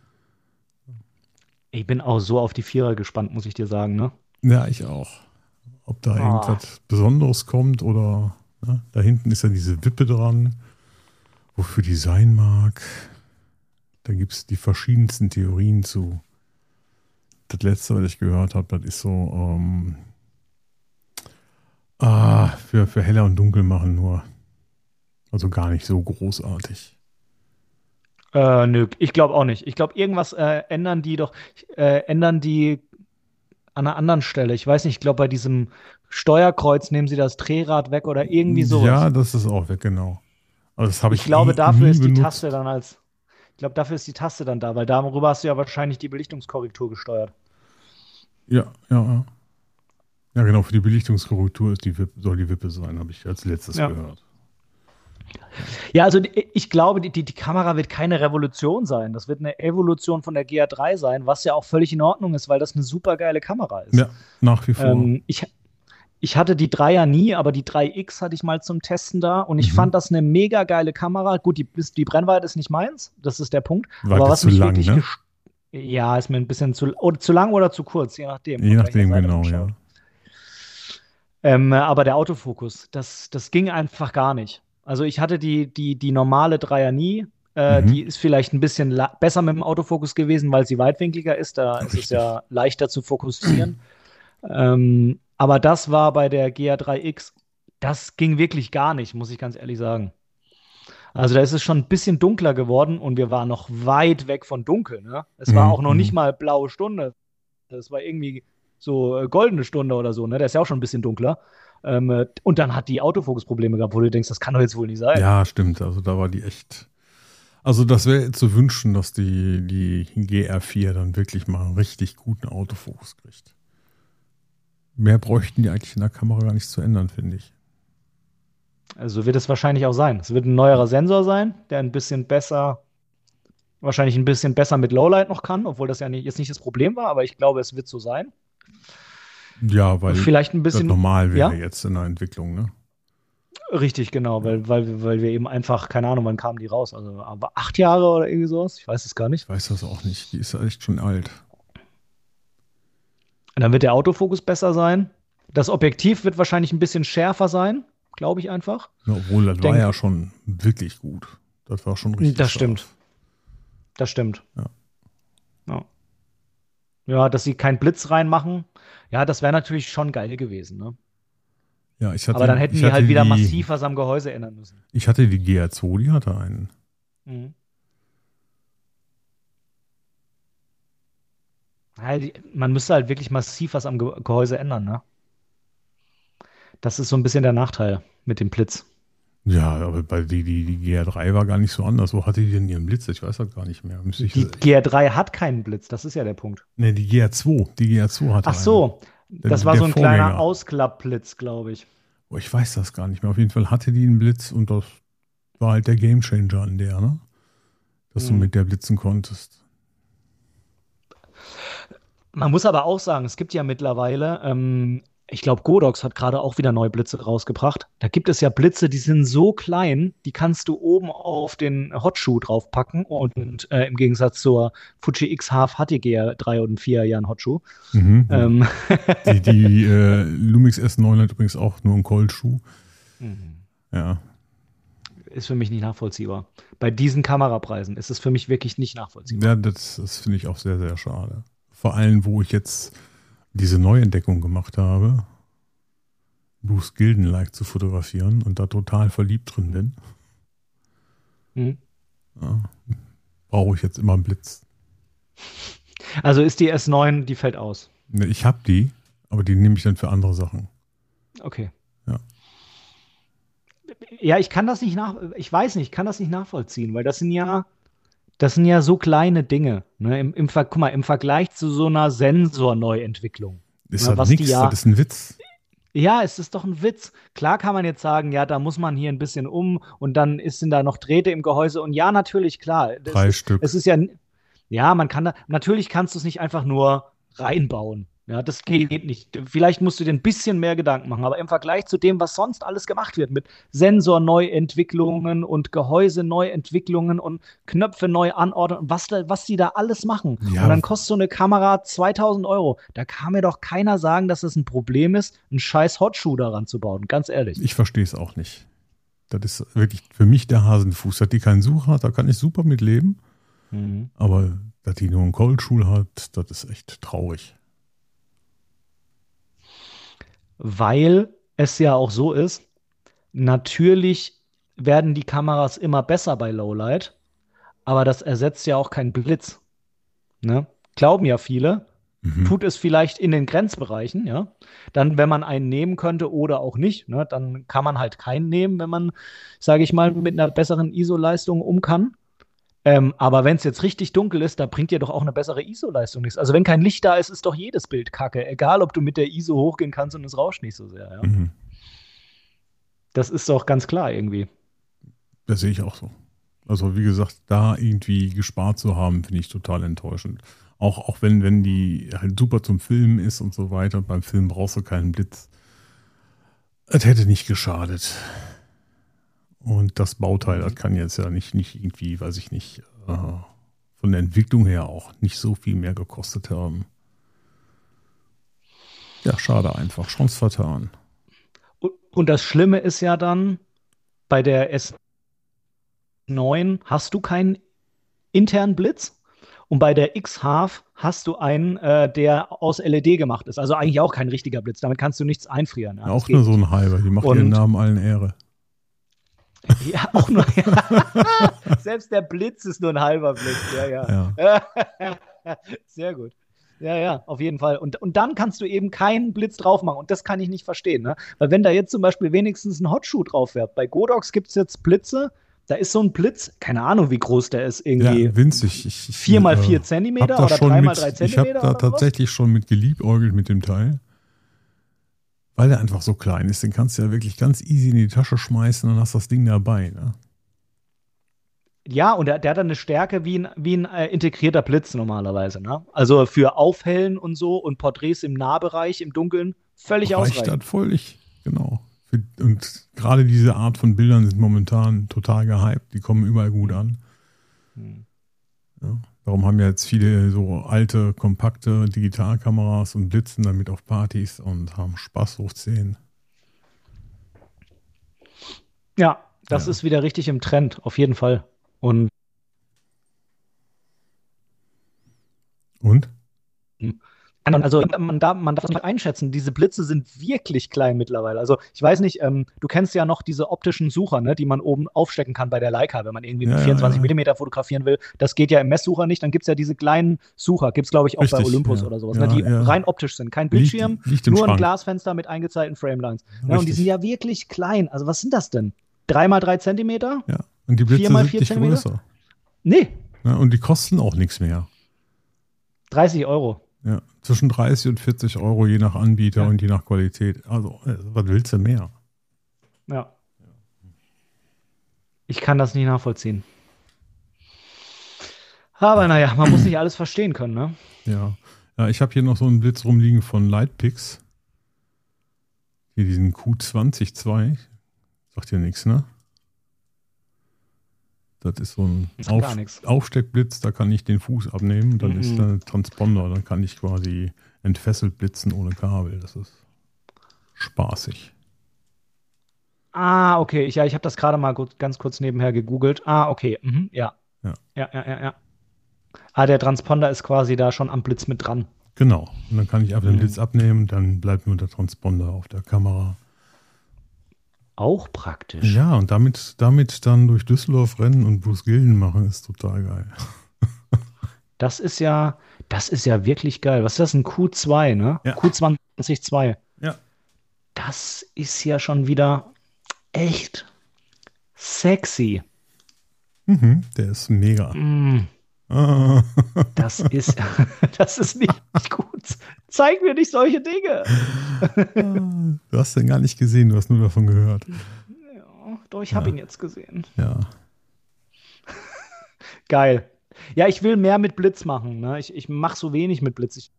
Ich bin auch so auf die Vierer gespannt, muss ich dir sagen, ne? Ja, ich auch. Ob da Ah, irgendwas Besonderes kommt oder ne? Da hinten ist ja diese Wippe dran, wofür die sein mag. Da gibt es die verschiedensten Theorien zu. Das letzte, was ich gehört habe, das ist so für heller und dunkel machen nur. Also gar nicht so großartig. nö, ich glaube auch nicht. Ich glaube, irgendwas ändern die an einer anderen Stelle. Ich weiß nicht, ich glaube, bei diesem Steuerkreuz nehmen sie das Drehrad weg oder irgendwie sowas. Ja, das ist auch weg, genau. Aber das habe Ich ich glaube, dafür nie ist die Taste benutzt. dann ich glaube, dafür ist die Taste dann da, weil darüber hast du ja wahrscheinlich die Belichtungskorrektur gesteuert. Ja. Ja, genau, für die Belichtungskorrektur soll die Wippe sein, habe ich als letztes Ja. gehört. Ja, also ich glaube, die Kamera wird keine Revolution sein. Das wird eine Evolution von der GA3 sein, was ja auch völlig in Ordnung ist, weil das eine super geile Kamera ist. Ja, nach wie vor. Ähm, ich, ich hatte die 3er nie, aber die 3X hatte ich mal zum Testen da und ich Mhm. fand das eine mega geile Kamera. Gut, die Brennweite ist nicht meins, das ist der Punkt. War Aber das was zu mich lang, wirklich ne? ja, ist mir ein bisschen zu lang oder zu kurz, je nachdem, Je von welcher nachdem, Seite man genau, ja. schaut. Aber der Autofokus, das ging einfach gar nicht. Also ich hatte die normale Dreier nie. Die Mhm. ist vielleicht ein bisschen besser mit dem Autofokus gewesen, weil sie weitwinkliger ist. Da ist es Richtig. ja leichter zu fokussieren. Aber das war bei der GA3X, das ging wirklich gar nicht, muss ich ganz ehrlich sagen. Also da ist es schon ein bisschen dunkler geworden und wir waren noch weit weg von dunkel. Ne? Es war auch noch nicht Mhm. mal blaue Stunde. Das war irgendwie so goldene Stunde oder so, ne? Der ist ja auch schon ein bisschen dunkler. Und dann hat die Autofokus-Probleme gehabt, wo du denkst, das kann doch jetzt wohl nicht sein. Ja, stimmt. Also da war die echt. Also das wäre zu wünschen, dass die GR4 dann wirklich mal einen richtig guten Autofokus kriegt. Mehr bräuchten die eigentlich in der Kamera gar nicht zu ändern, finde ich. Also wird es wahrscheinlich auch sein. Es wird ein neuerer Sensor sein, der ein bisschen besser, wahrscheinlich ein bisschen besser mit Lowlight noch kann, obwohl das ja jetzt nicht das Problem war, aber ich glaube, es wird so sein. Ja, weil Vielleicht ein das bisschen, normal wäre ja, jetzt in der Entwicklung, ne? richtig, genau, Ja. weil wir eben einfach, keine Ahnung, wann kamen die raus? Also aber 8 Jahre oder irgendwie sowas? Ich weiß es gar nicht. Ich weiß das auch nicht. Die ist ja echt schon alt. Und dann wird der Autofokus besser sein. Das Objektiv wird wahrscheinlich ein bisschen schärfer sein, glaube ich einfach. Ja, obwohl, das war ja Denk, schon wirklich gut. Das war schon richtig das stimmt. scharf. Das stimmt. Ja, Ja. Ja, dass sie keinen Blitz reinmachen. Ja, das wäre natürlich schon geil gewesen, ne? ja ich Aber hatte, dann hätten ich die hatte halt wieder die, massiv was am Gehäuse ändern müssen. ich hatte die GR2, die hatte einen. Mhm. Ja, man müsste halt wirklich massiv was am Gehäuse ändern, ne? Das ist so ein bisschen der Nachteil mit dem Blitz. Ja, aber die GR3 war gar nicht so anders. Wo hatte die denn ihren Blitz? Ich weiß das gar nicht mehr. Die GR3 hat keinen Blitz, das ist ja der Punkt. Ne, die GR2. Die GR2 hatte Ach so, das war der so ein Vorgänger. kleiner Ausklappblitz, glaube ich. Oh, ich weiß das gar nicht mehr. Auf jeden Fall hatte die einen Blitz und das war halt der Gamechanger an der, ne? Dass du mit der blitzen konntest. Man muss aber auch sagen, es gibt ja mittlerweile, ich glaube, Godox hat gerade auch wieder neue Blitze rausgebracht. Da gibt es ja Blitze, die sind so klein, die kannst du oben auf den Hotshoe draufpacken und im Gegensatz zur Fuji X-Half hat die GR3 und 4 ja einen Hotshoe. Mhm. Die Lumix S9 hat übrigens auch nur einen Cold-Schuh. Ja. Ist für mich nicht nachvollziehbar. Bei diesen Kamerapreisen ist es für mich wirklich nicht nachvollziehbar. Ja, das finde ich auch sehr, sehr schade. Vor allem, wo ich jetzt diese Neuentdeckung gemacht habe, Bruce Gilden-like zu fotografieren und da total verliebt drin bin, ja, brauche ich jetzt immer einen Blitz. Also ist die S9, die fällt aus? Ich habe die, aber die nehme ich dann für andere Sachen. Okay. Ja. Ja, ich kann das nicht ich kann das nicht nachvollziehen, weil das sind ja so kleine Dinge. Ne? Guck mal, im Vergleich zu so einer Sensorneuentwicklung. Ist ne, halt nichts, das ist ein Witz. Ja, es ist doch ein Witz. Klar kann man jetzt sagen, ja, da muss man hier ein bisschen und dann sind da noch Drähte im Gehäuse. Und ja, natürlich, klar. 3 Stück. Es ist ja, natürlich kannst du es nicht einfach nur reinbauen. Ja, das geht nicht. Vielleicht musst du dir ein bisschen mehr Gedanken machen, aber im Vergleich zu dem, was sonst alles gemacht wird, mit Sensorneuentwicklungen und Gehäuseneuentwicklungen und Knöpfe neu anordnen, was die da alles machen. Ja. Und dann kostet so eine Kamera 2.000 Euro. Da kann mir doch keiner sagen, dass es ein Problem ist, einen scheiß Hotshoe daran zu bauen, ganz ehrlich. Ich verstehe es auch nicht. Das ist wirklich für mich der Hasenfuß. Dass die keinen Sucher hat, da kann ich super mit leben. Aber dass die nur einen Cold-Schuh hat, das ist echt traurig. Weil es ja auch so ist, natürlich werden die Kameras immer besser bei Lowlight, aber das ersetzt ja auch keinen Blitz. Ne? Glauben ja viele, tut es vielleicht in den Grenzbereichen, ja. Dann, wenn man einen nehmen könnte oder auch nicht, ne, dann kann man halt keinen nehmen, wenn man, sage ich mal, mit einer besseren ISO-Leistung um kann. Aber wenn es jetzt richtig dunkel ist, da bringt dir doch auch eine bessere ISO-Leistung nichts. Also wenn kein Licht da ist, ist doch jedes Bild kacke. Egal, ob du mit der ISO hochgehen kannst und es rauscht nicht so sehr. Ja? Das ist doch ganz klar irgendwie. Das sehe ich auch so. Also wie gesagt, da irgendwie gespart zu haben, finde ich total enttäuschend. Auch wenn die halt super zum Filmen ist und so weiter. Beim Film brauchst du keinen Blitz. Es hätte nicht geschadet. Und das Bauteil, das kann jetzt ja nicht irgendwie, weiß ich nicht, von der Entwicklung her auch nicht so viel mehr gekostet haben. Ja, schade einfach. Chance vertan. Und das Schlimme ist ja dann, bei der S9 hast du keinen internen Blitz und bei der X-Half hast du einen, der aus LED gemacht ist. Also eigentlich auch kein richtiger Blitz. Damit kannst du nichts einfrieren. Ja, auch nur so ein halber. Die macht ihren Namen allen Ehre. Ja, auch nur. Selbst der Blitz ist nur ein halber Blitz. Ja. Sehr gut. Ja, auf jeden Fall. Und dann kannst du eben keinen Blitz drauf machen. Und das kann ich nicht verstehen. Ne? Weil wenn da jetzt zum Beispiel wenigstens ein Hotshoe drauf wäre, bei Godox gibt es jetzt Blitze, da ist so ein Blitz, keine Ahnung, wie groß der ist, irgendwie. Ja, winzig. 4x4 Zentimeter oder 3x3 Zentimeter? Ich habe da tatsächlich schon mit geliebäugelt mit dem Teil. Weil der einfach so klein ist, den kannst du ja wirklich ganz easy in die Tasche schmeißen und hast das Ding dabei. Ne? Ja, und der hat dann eine Stärke wie ein integrierter Blitz normalerweise. Ne? Also für Aufhellen und so und Porträts im Nahbereich, im Dunkeln, völlig ausreichend. Reicht das völlig, genau. Und gerade diese Art von Bildern sind momentan total gehypt. Die kommen überall gut an. Ja, darum haben ja jetzt viele so alte, kompakte Digitalkameras und blitzen damit auf Partys und haben Spaß hoch 10. Ja, das ist wieder richtig im Trend, auf jeden Fall. Und? Also man darf nicht einschätzen, diese Blitze sind wirklich klein mittlerweile. Also ich weiß nicht, du kennst ja noch diese optischen Sucher, ne, die man oben aufstecken kann bei der Leica, wenn man irgendwie mit 24 Millimeter fotografieren will. Das geht ja im Messsucher nicht. Dann gibt es ja diese kleinen Sucher, gibt es glaube ich auch bei Olympus oder sowas, ne, die rein optisch sind. Kein Bildschirm, liegt im nur Schrank. ein Glasfenster mit eingezeigten Framelines. Ja, und die sind ja wirklich klein. Also was sind das denn? 3x3 Zentimeter? Ja, und die Blitze 4x4 sind nicht Zentimeter? größer. Nee, Ja, und die kosten auch nichts mehr. 30 Euro. Ja, zwischen 30 und 40 Euro je nach Anbieter und je nach Qualität. Also, was willst du mehr? Ja. Ich kann das nicht nachvollziehen. Aber naja, man muss nicht alles verstehen können, ne? Ja, ich habe hier noch so einen Blitz rumliegen von Lightpix. Hier diesen Q20-2. Sagt dir nichts, ne? Das ist so ein Aufsteckblitz, da kann ich den Fuß abnehmen. Dann ist da ein Transponder, dann kann ich quasi entfesselt blitzen ohne Kabel. Das ist spaßig. Ah, okay. Ich habe das gerade mal ganz kurz nebenher gegoogelt. Ah, okay. Ja. Ah, der Transponder ist quasi da schon am Blitz mit dran. Genau. Und dann kann ich einfach den Blitz abnehmen, dann bleibt nur der Transponder auf der Kamera. Auch praktisch. Ja, und damit dann durch Düsseldorf rennen und Bußgilden machen, ist total geil. Das ist ja wirklich geil. Was ist das? Ein Q2, ne? Ja. Q20-2. Ja. Das ist ja schon wieder echt sexy. Der ist mega. Das ist nicht gut. Zeig mir nicht solche Dinge. Du hast den gar nicht gesehen, du hast nur davon gehört. Ja, doch, ich habe ihn jetzt gesehen. Ja. Geil. Ja, ich will mehr mit Blitz machen. Ne? Ich mache so wenig mit Blitz.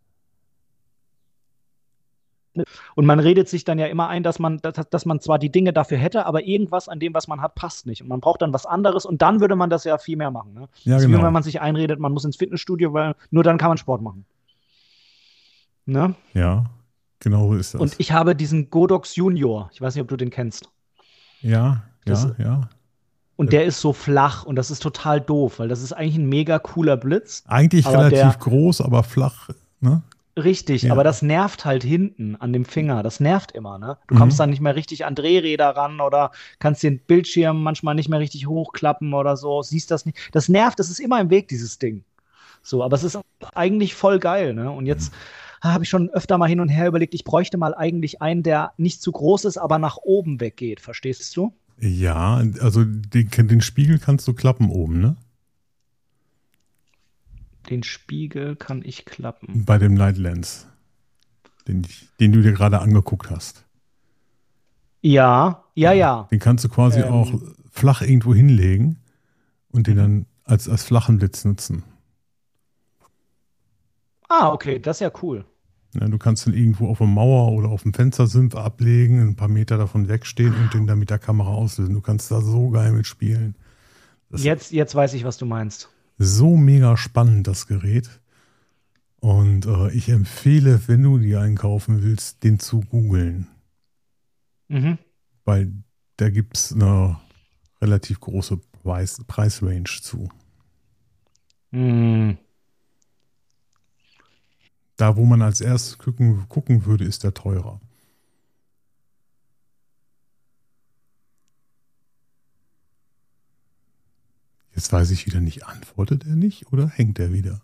Und man redet sich dann ja immer ein, dass man zwar die Dinge dafür hätte, aber irgendwas an dem, was man hat, passt nicht. Und man braucht dann was anderes und dann würde man das ja viel mehr machen. Ne? Ja, das ist genau. wie wenn man sich einredet, man muss ins Fitnessstudio, weil nur dann kann man Sport machen. Ne? Ja, genau so ist das. Und ich habe diesen Godox Junior. Ich weiß nicht, ob du den kennst. Ja. Und der ist so flach und das ist total doof, weil das ist eigentlich ein mega cooler Blitz. Eigentlich relativ groß, aber flach, ne? Richtig, Ja. aber das nervt halt hinten an dem Finger. Das nervt immer, ne? Du kommst dann nicht mehr richtig an Drehräder ran oder kannst den Bildschirm manchmal nicht mehr richtig hochklappen oder so. Siehst das nicht. Das nervt, das ist immer im Weg, dieses Ding. So, aber es ist eigentlich voll geil, ne? Und jetzt habe ich schon öfter mal hin und her überlegt, ich bräuchte mal eigentlich einen, der nicht zu groß ist, aber nach oben weggeht. Verstehst du? Ja, also den Spiegel kannst du klappen oben, ne? Den Spiegel kann ich klappen. Bei dem Night Lens, den du dir gerade angeguckt hast. Ja. Den kannst du quasi auch flach irgendwo hinlegen und den dann als flachen Blitz nutzen. Ah, okay, das ist ja cool. Ja, du kannst den irgendwo auf der Mauer oder auf dem Fenstersims ablegen, ein paar Meter davon wegstehen und den dann mit der Kamera auslösen. Du kannst da so geil mitspielen. Jetzt weiß ich, was du meinst. So mega spannend, das Gerät. Und ich empfehle, wenn du dir einen kaufen willst, den zu googeln. Weil da gibt es eine relativ große Preisrange zu. Da, wo man als erstes gucken würde, ist der teurer. Jetzt weiß ich wieder nicht, antwortet er nicht oder hängt er wieder?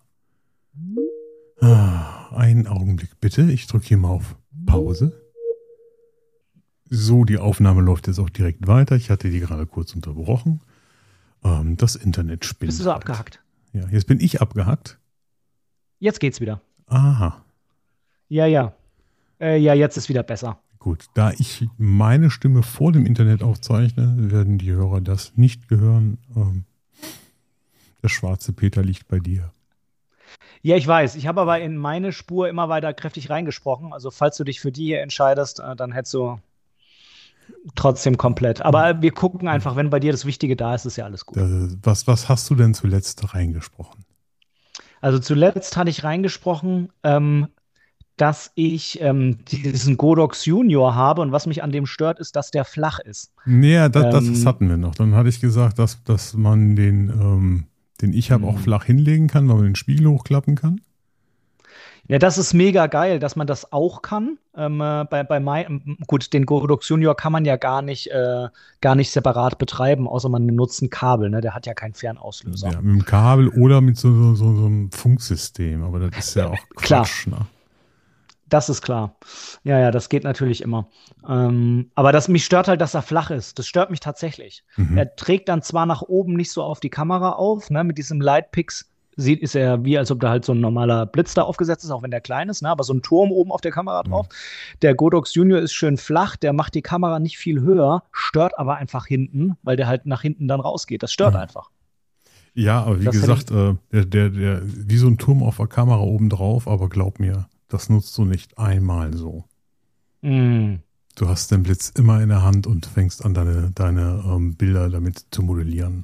Einen Augenblick bitte, ich drücke hier mal auf Pause. So, die Aufnahme läuft jetzt auch direkt weiter. Ich hatte die gerade kurz unterbrochen. Das Internet spinnt. Bist du so abgehackt? Ja, jetzt bin ich abgehackt. Jetzt geht's wieder. Aha. Ja. Ja, jetzt ist wieder besser. Gut, da ich meine Stimme vor dem Internet aufzeichne, werden die Hörer das nicht hören. Der schwarze Peter liegt bei dir. Ja, ich weiß. Ich habe aber in meine Spur immer weiter kräftig reingesprochen. Also falls du dich für die hier entscheidest, dann hättest du trotzdem komplett. Aber wir gucken einfach, wenn bei dir das Wichtige da ist, ist ja alles gut. Was hast du denn zuletzt reingesprochen? Also zuletzt hatte ich reingesprochen, dass ich diesen Godox Junior habe und was mich an dem stört, ist, dass der flach ist. Nee, das hatten wir noch. Dann hatte ich gesagt, dass man den ich habe auch flach hinlegen kann, weil man den Spiegel hochklappen kann. Ja, das ist mega geil, dass man das auch kann. Gut, den Godox Junior kann man ja gar nicht separat betreiben, außer man nutzt ein Kabel, ne? Der hat ja keinen Fernauslöser. Ja, mit dem Kabel oder mit so einem Funksystem, aber das ist ja auch Klar. Quatsch, ne? Das ist klar. Ja, ja, das geht natürlich immer. Aber mich stört halt, dass er flach ist. Das stört mich tatsächlich. Mhm. Er trägt dann zwar nach oben nicht so auf die Kamera auf, ne? Mit diesem Lightpix ist er wie, als ob da halt so ein normaler Blitz da aufgesetzt ist, auch wenn der klein ist, ne? Aber so ein Turm oben auf der Kamera drauf. Der Godox Junior ist schön flach, der macht die Kamera nicht viel höher, stört aber einfach hinten, weil der halt nach hinten dann rausgeht. Das stört einfach. Ja, aber wie gesagt, wie so ein Turm auf der Kamera oben drauf, aber glaub mir, das nutzt du nicht einmal so. Du hast den Blitz immer in der Hand und fängst an, deine Bilder damit zu modellieren.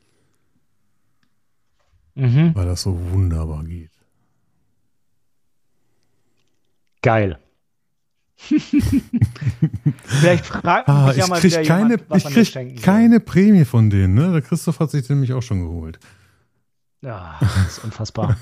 Weil das so wunderbar geht. Geil. Vielleicht fragt mich ja mal wieder jemand, was ich krieg keine Prämie von denen, ne? Der Christoph hat sich den nämlich auch schon geholt. Ja, das ist unfassbar.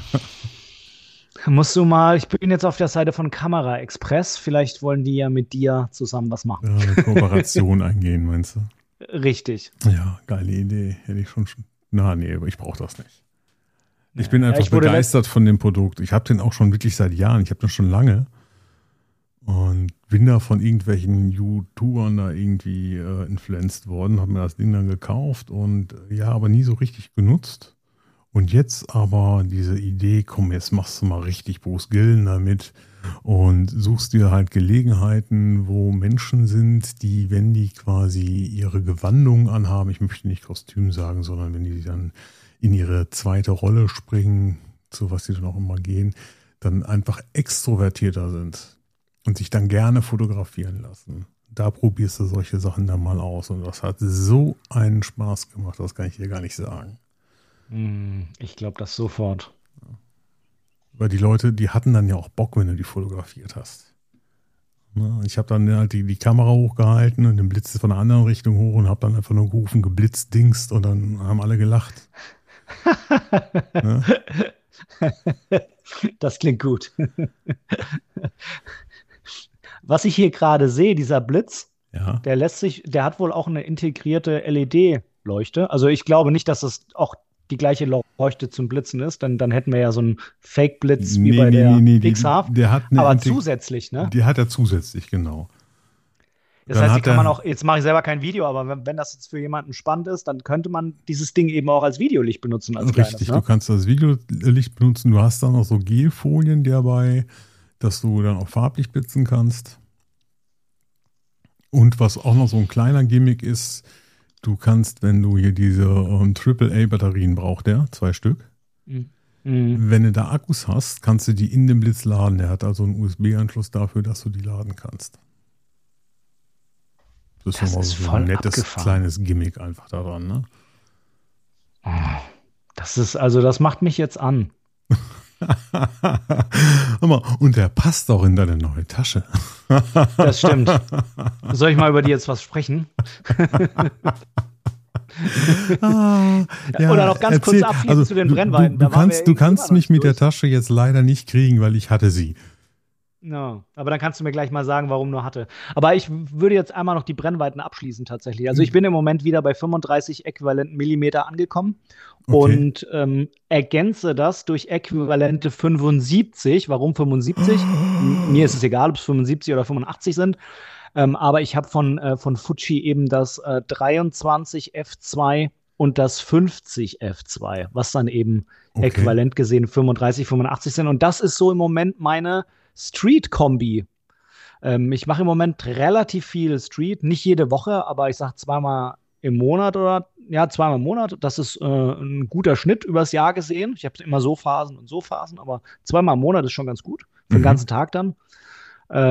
Musst du mal, ich bin jetzt auf der Seite von Kamera Express, vielleicht wollen die ja mit dir zusammen was machen. Ja, eine Kooperation eingehen, meinst du? Richtig. Ja, geile Idee. Hätte ich schon. Na, nee, aber ich brauche das nicht. Ich bin einfach begeistert von dem Produkt. Ich habe den auch schon wirklich seit Jahren. Ich habe den schon lange. Und bin da von irgendwelchen YouTubern da irgendwie influenced worden. Habe mir das Ding dann gekauft und ja, aber nie so richtig genutzt. Und jetzt aber diese Idee, komm, jetzt machst du mal richtig Großgillen damit und suchst dir halt Gelegenheiten, wo Menschen sind, die, wenn die quasi ihre Gewandung anhaben, ich möchte nicht Kostüm sagen, sondern wenn die dann in ihre zweite Rolle springen, zu was sie dann auch immer gehen, dann einfach extrovertierter sind und sich dann gerne fotografieren lassen. Da probierst du solche Sachen dann mal aus und das hat so einen Spaß gemacht, das kann ich dir gar nicht sagen. Ich glaube das sofort. Weil die Leute, die hatten dann ja auch Bock, wenn du die fotografiert hast. Ich habe dann halt die Kamera hochgehalten und den Blitz von der anderen Richtung hoch und habe dann einfach nur gerufen, geblitzdingst und dann haben alle gelacht. Ne? Das klingt gut. Was ich hier gerade sehe, dieser Blitz, ja. Der hat wohl auch eine integrierte LED-Leuchte. Also ich glaube nicht, dass es auch die gleiche Leuchte zum Blitzen ist, dann hätten wir ja so einen Fake-Blitz wie bei der Pixar. Aber zusätzlich, ne? Die hat er zusätzlich, genau. Das heißt, die kann man auch, jetzt mache ich selber kein Video, aber wenn das jetzt für jemanden spannend ist, dann könnte man dieses Ding eben auch als Videolicht benutzen. Als richtig, kleines, ne? Du kannst das Videolicht benutzen. Du hast dann noch so Gelfolien dabei, dass du dann auch farblich blitzen kannst. Und was auch noch so ein kleiner Gimmick ist, du kannst, wenn du hier diese AAA-Batterien brauchst, 2 Stück. Wenn du da Akkus hast, kannst du die in dem Blitz laden. Der hat also einen USB-Anschluss dafür, dass du die laden kannst. Das ist nochmal so ein nettes kleines Gimmick einfach daran, ne? Das macht mich jetzt an. Und der passt auch in deine neue Tasche. Das stimmt. Soll ich mal über die jetzt was sprechen? Oder noch ganz kurz abschließend zu den Brennweiten. Du kannst mich mit der Tasche jetzt leider nicht kriegen, weil ich hatte sie. No, aber dann kannst du mir gleich mal sagen, warum nur hatte. Aber ich würde jetzt einmal noch die Brennweiten abschließen tatsächlich. Also ich bin im Moment wieder bei 35 äquivalenten Millimeter angekommen und ergänze das durch äquivalente 75. Warum 75? Mir ist es egal, ob es 75 oder 85 sind. Aber ich habe von Fuji eben das 23 F2 und das 50 F2, was dann eben äquivalent gesehen 35, 85 sind. Und das ist so im Moment meine Street-Kombi. Ich mache im Moment relativ viel Street, nicht jede Woche, aber ich sage zweimal im Monat zweimal im Monat. Das ist ein guter Schnitt übers Jahr gesehen. Ich habe immer so Phasen und so Phasen, aber zweimal im Monat ist schon ganz gut. Für den ganzen Tag dann. Das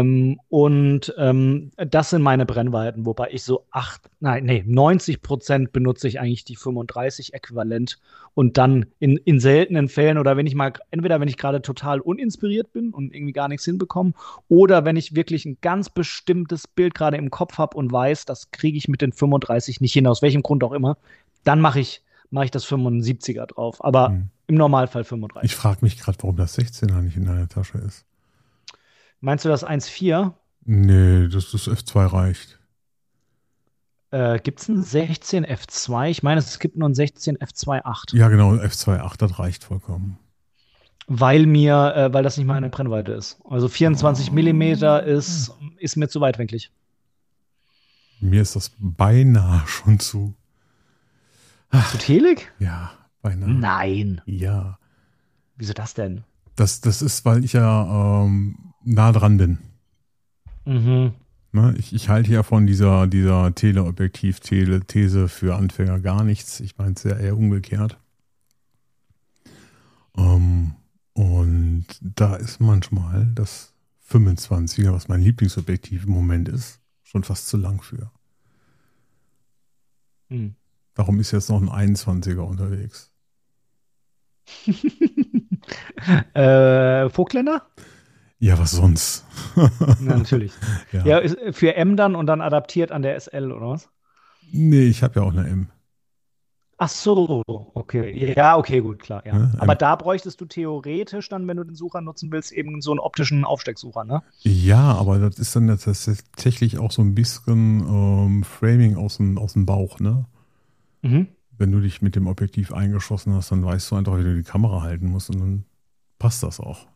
sind meine Brennweiten, wobei ich so 90% benutze ich eigentlich die 35 äquivalent und dann in seltenen Fällen oder wenn ich gerade total uninspiriert bin und irgendwie gar nichts hinbekomme oder wenn ich wirklich ein ganz bestimmtes Bild gerade im Kopf habe und weiß, das kriege ich mit den 35 nicht hin, aus welchem Grund auch immer, dann mache ich mache ich das 75er drauf. Aber im Normalfall 35. Ich frage mich gerade, warum das 16er nicht in deiner Tasche ist. Meinst du das 1.4? Nee, das F2 reicht. Gibt es einen 16 F2? Ich meine, es gibt nur einen 16 F2.8. Ja, genau, F2.8, das reicht vollkommen. Weil das nicht meine Brennweite ist. Also 24 Millimeter ist mir zu weitwinklig. Mir ist das beinahe schon zu. Zu telig? Ja, beinahe. Nein. Ja. Wieso das denn? Das ist, weil ich ja nah dran bin. Mhm. Ne, ich halte ja von dieser Teleobjektiv-These für Anfänger gar nichts. Ich meine es ja eher umgekehrt. Und da ist manchmal das 25er, was mein Lieblingsobjektiv im Moment ist, schon fast zu lang für. Darum ist jetzt noch ein 21er unterwegs. Vogtländer? Ja, was sonst? Ja, natürlich. Ja. Ja, ist für M dann und dann adaptiert an der SL, oder was? Nee, ich habe ja auch eine M. Ach so, okay. Ja, okay, gut, klar. Ja. Ja, Aber da bräuchtest du theoretisch dann, wenn du den Sucher nutzen willst, eben so einen optischen Aufstecksucher, ne? Ja, aber das ist dann tatsächlich auch so ein bisschen Framing aus dem Bauch, ne? Mhm. Wenn du dich mit dem Objektiv eingeschossen hast, dann weißt du einfach, wie du die Kamera halten musst und dann passt das auch.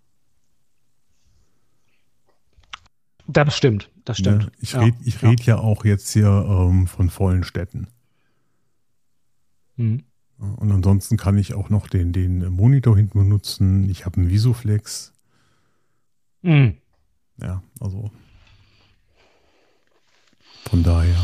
Das stimmt. Ne? Ich red ja auch jetzt hier von vollen Städten. Mhm. Und ansonsten kann ich auch noch den Monitor hinten benutzen. Ich habe einen Visuflex. Mhm. Ja, also von daher.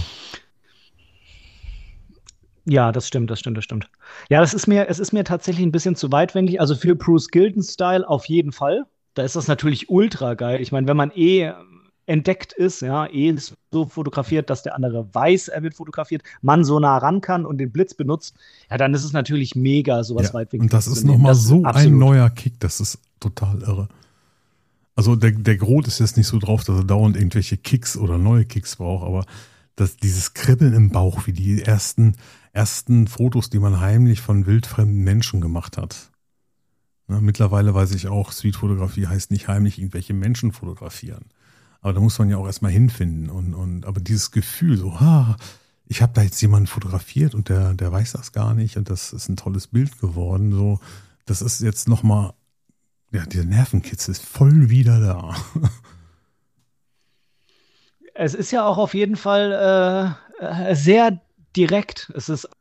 Ja, das stimmt. Ja, es ist mir tatsächlich ein bisschen zu weitwinklig. Also für Bruce Gilden-Style auf jeden Fall. Da ist das natürlich ultra geil. Ich meine, wenn man entdeckt ist, ja, ist so fotografiert, dass der andere weiß, er wird fotografiert, man so nah ran kann und den Blitz benutzt, ja, dann ist es natürlich mega, sowas weitwinklig. Und das ist nochmal so ein neuer Kick, das ist total irre. Also der Groth ist jetzt nicht so drauf, dass er dauernd irgendwelche Kicks oder neue Kicks braucht, aber dieses Kribbeln im Bauch, wie die ersten Fotos, die man heimlich von wildfremden Menschen gemacht hat. Ne, mittlerweile weiß ich auch, Streetfotografie heißt nicht heimlich irgendwelche Menschen fotografieren. Aber da muss man ja auch erstmal hinfinden. Aber dieses Gefühl, so, ich habe da jetzt jemanden fotografiert und der weiß das gar nicht und das ist ein tolles Bild geworden. So, das ist jetzt nochmal, ja, dieser Nervenkitzel ist voll wieder da. Es ist ja auch auf jeden Fall sehr direkt. Es ist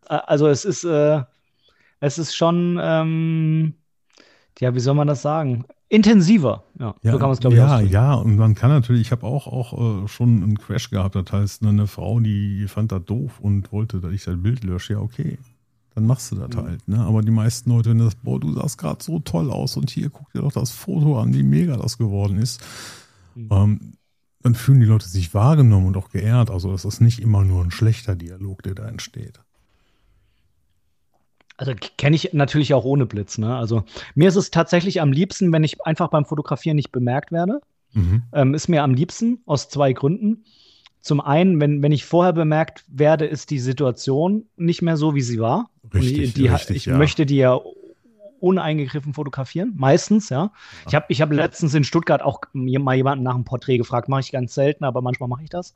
schon, ja, wie soll man das sagen? Intensiver. Ja, so kann man es, glaube ich, ausdrücken. Ja, und man kann natürlich, ich habe auch schon einen Crash gehabt, das heißt, eine Frau, die fand das doof und wollte, dass ich das Bild lösche, ja, okay, dann machst du das halt, ne? Aber die meisten Leute, wenn du sagst, boah, du sahst gerade so toll aus und hier, guck dir doch das Foto an, wie mega das geworden ist, dann fühlen die Leute sich wahrgenommen und auch geehrt. Also es ist nicht immer nur ein schlechter Dialog, der da entsteht. Also kenne ich natürlich auch ohne Blitz, ne? Also mir ist es tatsächlich am liebsten, wenn ich einfach beim Fotografieren nicht bemerkt werde. Ist mir am liebsten aus zwei Gründen. Zum einen, wenn ich vorher bemerkt werde, ist die Situation nicht mehr so, wie sie war. Richtig, ich möchte die ja uneingegriffen fotografieren, meistens, ja. Ich hab letztens in Stuttgart auch mal jemanden nach einem Porträt gefragt, mache ich ganz selten, aber manchmal mache ich das.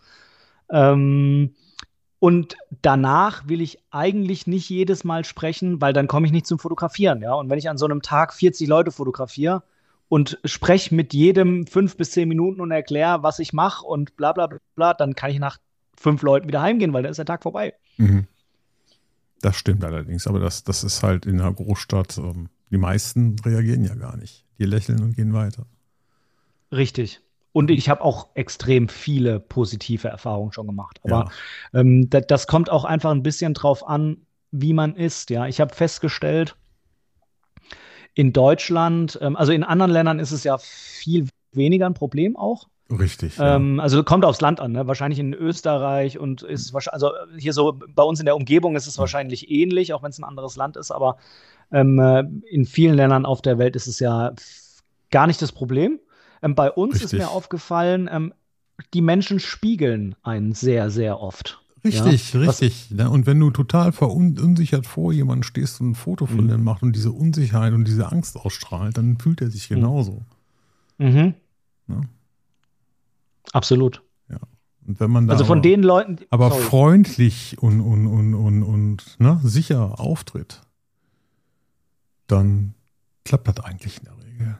Und danach will ich eigentlich nicht jedes Mal sprechen, weil dann komme ich nicht zum Fotografieren, ja. Und wenn ich an so einem Tag 40 Leute fotografiere und spreche mit jedem 5 bis 10 Minuten und erkläre, was ich mache und bla bla bla, dann kann ich nach 5 Leuten wieder heimgehen, weil dann ist der Tag vorbei. Das stimmt allerdings, aber das ist halt in einer Großstadt, die meisten reagieren ja gar nicht. Die lächeln und gehen weiter. Richtig. Und ich habe auch extrem viele positive Erfahrungen schon gemacht. Aber das kommt auch einfach ein bisschen drauf an, wie man ist. Ja, ich habe festgestellt, in Deutschland, also in anderen Ländern ist es ja viel weniger ein Problem auch. Richtig. Ja. Also kommt aufs Land an, ne? Wahrscheinlich in Österreich und ist wahrscheinlich, also hier so bei uns in der Umgebung ist es wahrscheinlich ähnlich, auch wenn es ein anderes Land ist, aber in vielen Ländern auf der Welt ist es ja gar nicht das Problem. Bei uns ist mir aufgefallen, die Menschen spiegeln einen sehr, sehr oft. Richtig, richtig. Ja, und wenn du total verunsichert vor jemandem stehst und ein Foto von dem macht und diese Unsicherheit und diese Angst ausstrahlt, dann fühlt er sich genauso. Mhm. Ja. Absolut. Ja. Und wenn man da also von den Leuten, aber freundlich und ne, sicher auftritt, dann klappt das eigentlich in der Regel.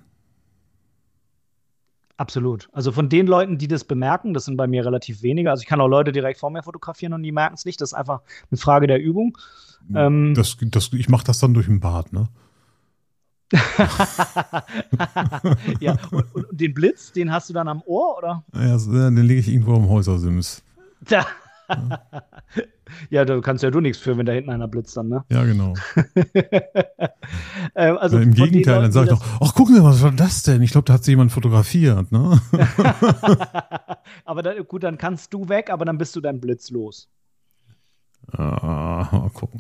Absolut. Also von den Leuten, die das bemerken, das sind bei mir relativ wenige. Also ich kann auch Leute direkt vor mir fotografieren und die merken es nicht. Das ist einfach eine Frage der Übung. Ich mache das dann durch den Bart, ne? Ja, und den Blitz, den hast du dann am Ohr, oder? Ja, den lege ich irgendwo am Häusersims. Ja, da kannst ja du nichts für, wenn da hinten einer blitzt dann, ne? Ja, genau. Also im Gegenteil, dann sage ich doch, ach, gucken Sie mal, was war das denn? Ich glaube, da hat sich jemand fotografiert, ne? Aber gut, dann kannst du weg, aber dann bist du dein Blitz los. Mal gucken.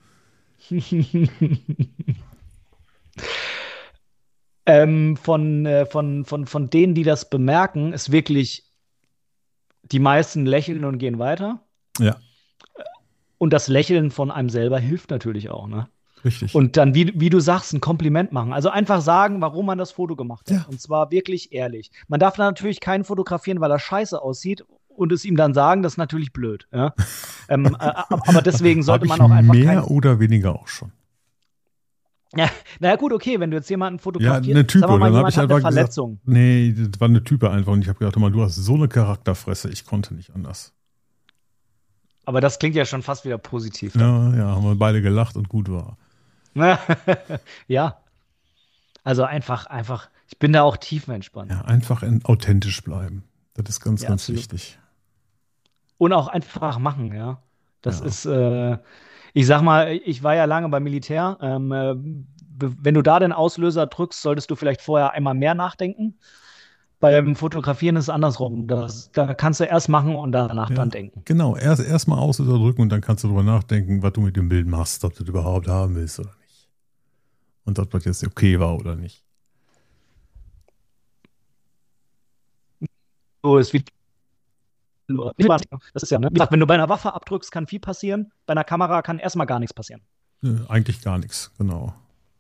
Von denen, die das bemerken, ist wirklich, die meisten lächeln und gehen weiter. Ja. Und das Lächeln von einem selber hilft natürlich auch, ne? Richtig. Und dann, wie du sagst, ein Kompliment machen. Also einfach sagen, warum man das Foto gemacht hat. Ja. Und zwar wirklich ehrlich. Man darf natürlich keinen fotografieren, weil er scheiße aussieht und es ihm dann sagen, das ist natürlich blöd. Ja? Aber deswegen sollte man auch einfach mehr oder weniger auch schon. Ja, naja gut, okay, wenn du jetzt jemanden fotografierst, ja, eine Type, mal, dann habe ich hat einfach eine Verletzung. Gesagt, nee, das war eine Type einfach und ich habe gedacht, mal, du hast so eine Charakterfresse, ich konnte nicht anders. Aber das klingt ja schon fast wieder positiv. Ja, haben wir beide gelacht und gut war. Ja, also einfach, ich bin da auch tiefenentspannt. Ja, einfach authentisch bleiben. Das ist ganz absolut. wichtig. Und auch einfach machen, ja. Das ist, ich sag mal, ich war ja lange beim Militär. Wenn du da den Auslöser drückst, solltest du vielleicht vorher einmal mehr nachdenken. Beim Fotografieren ist es andersrum. Da kannst du erst machen und danach dann denken. Genau, erst mal Auslöser drücken und dann kannst du darüber nachdenken, was du mit dem Bild machst, ob du das überhaupt haben willst oder nicht. Und ob das jetzt okay war oder nicht. So ist wie. Das ist ja, ne? Wenn du bei einer Waffe abdrückst, kann viel passieren. Bei einer Kamera kann erstmal gar nichts passieren. Eigentlich gar nichts, genau.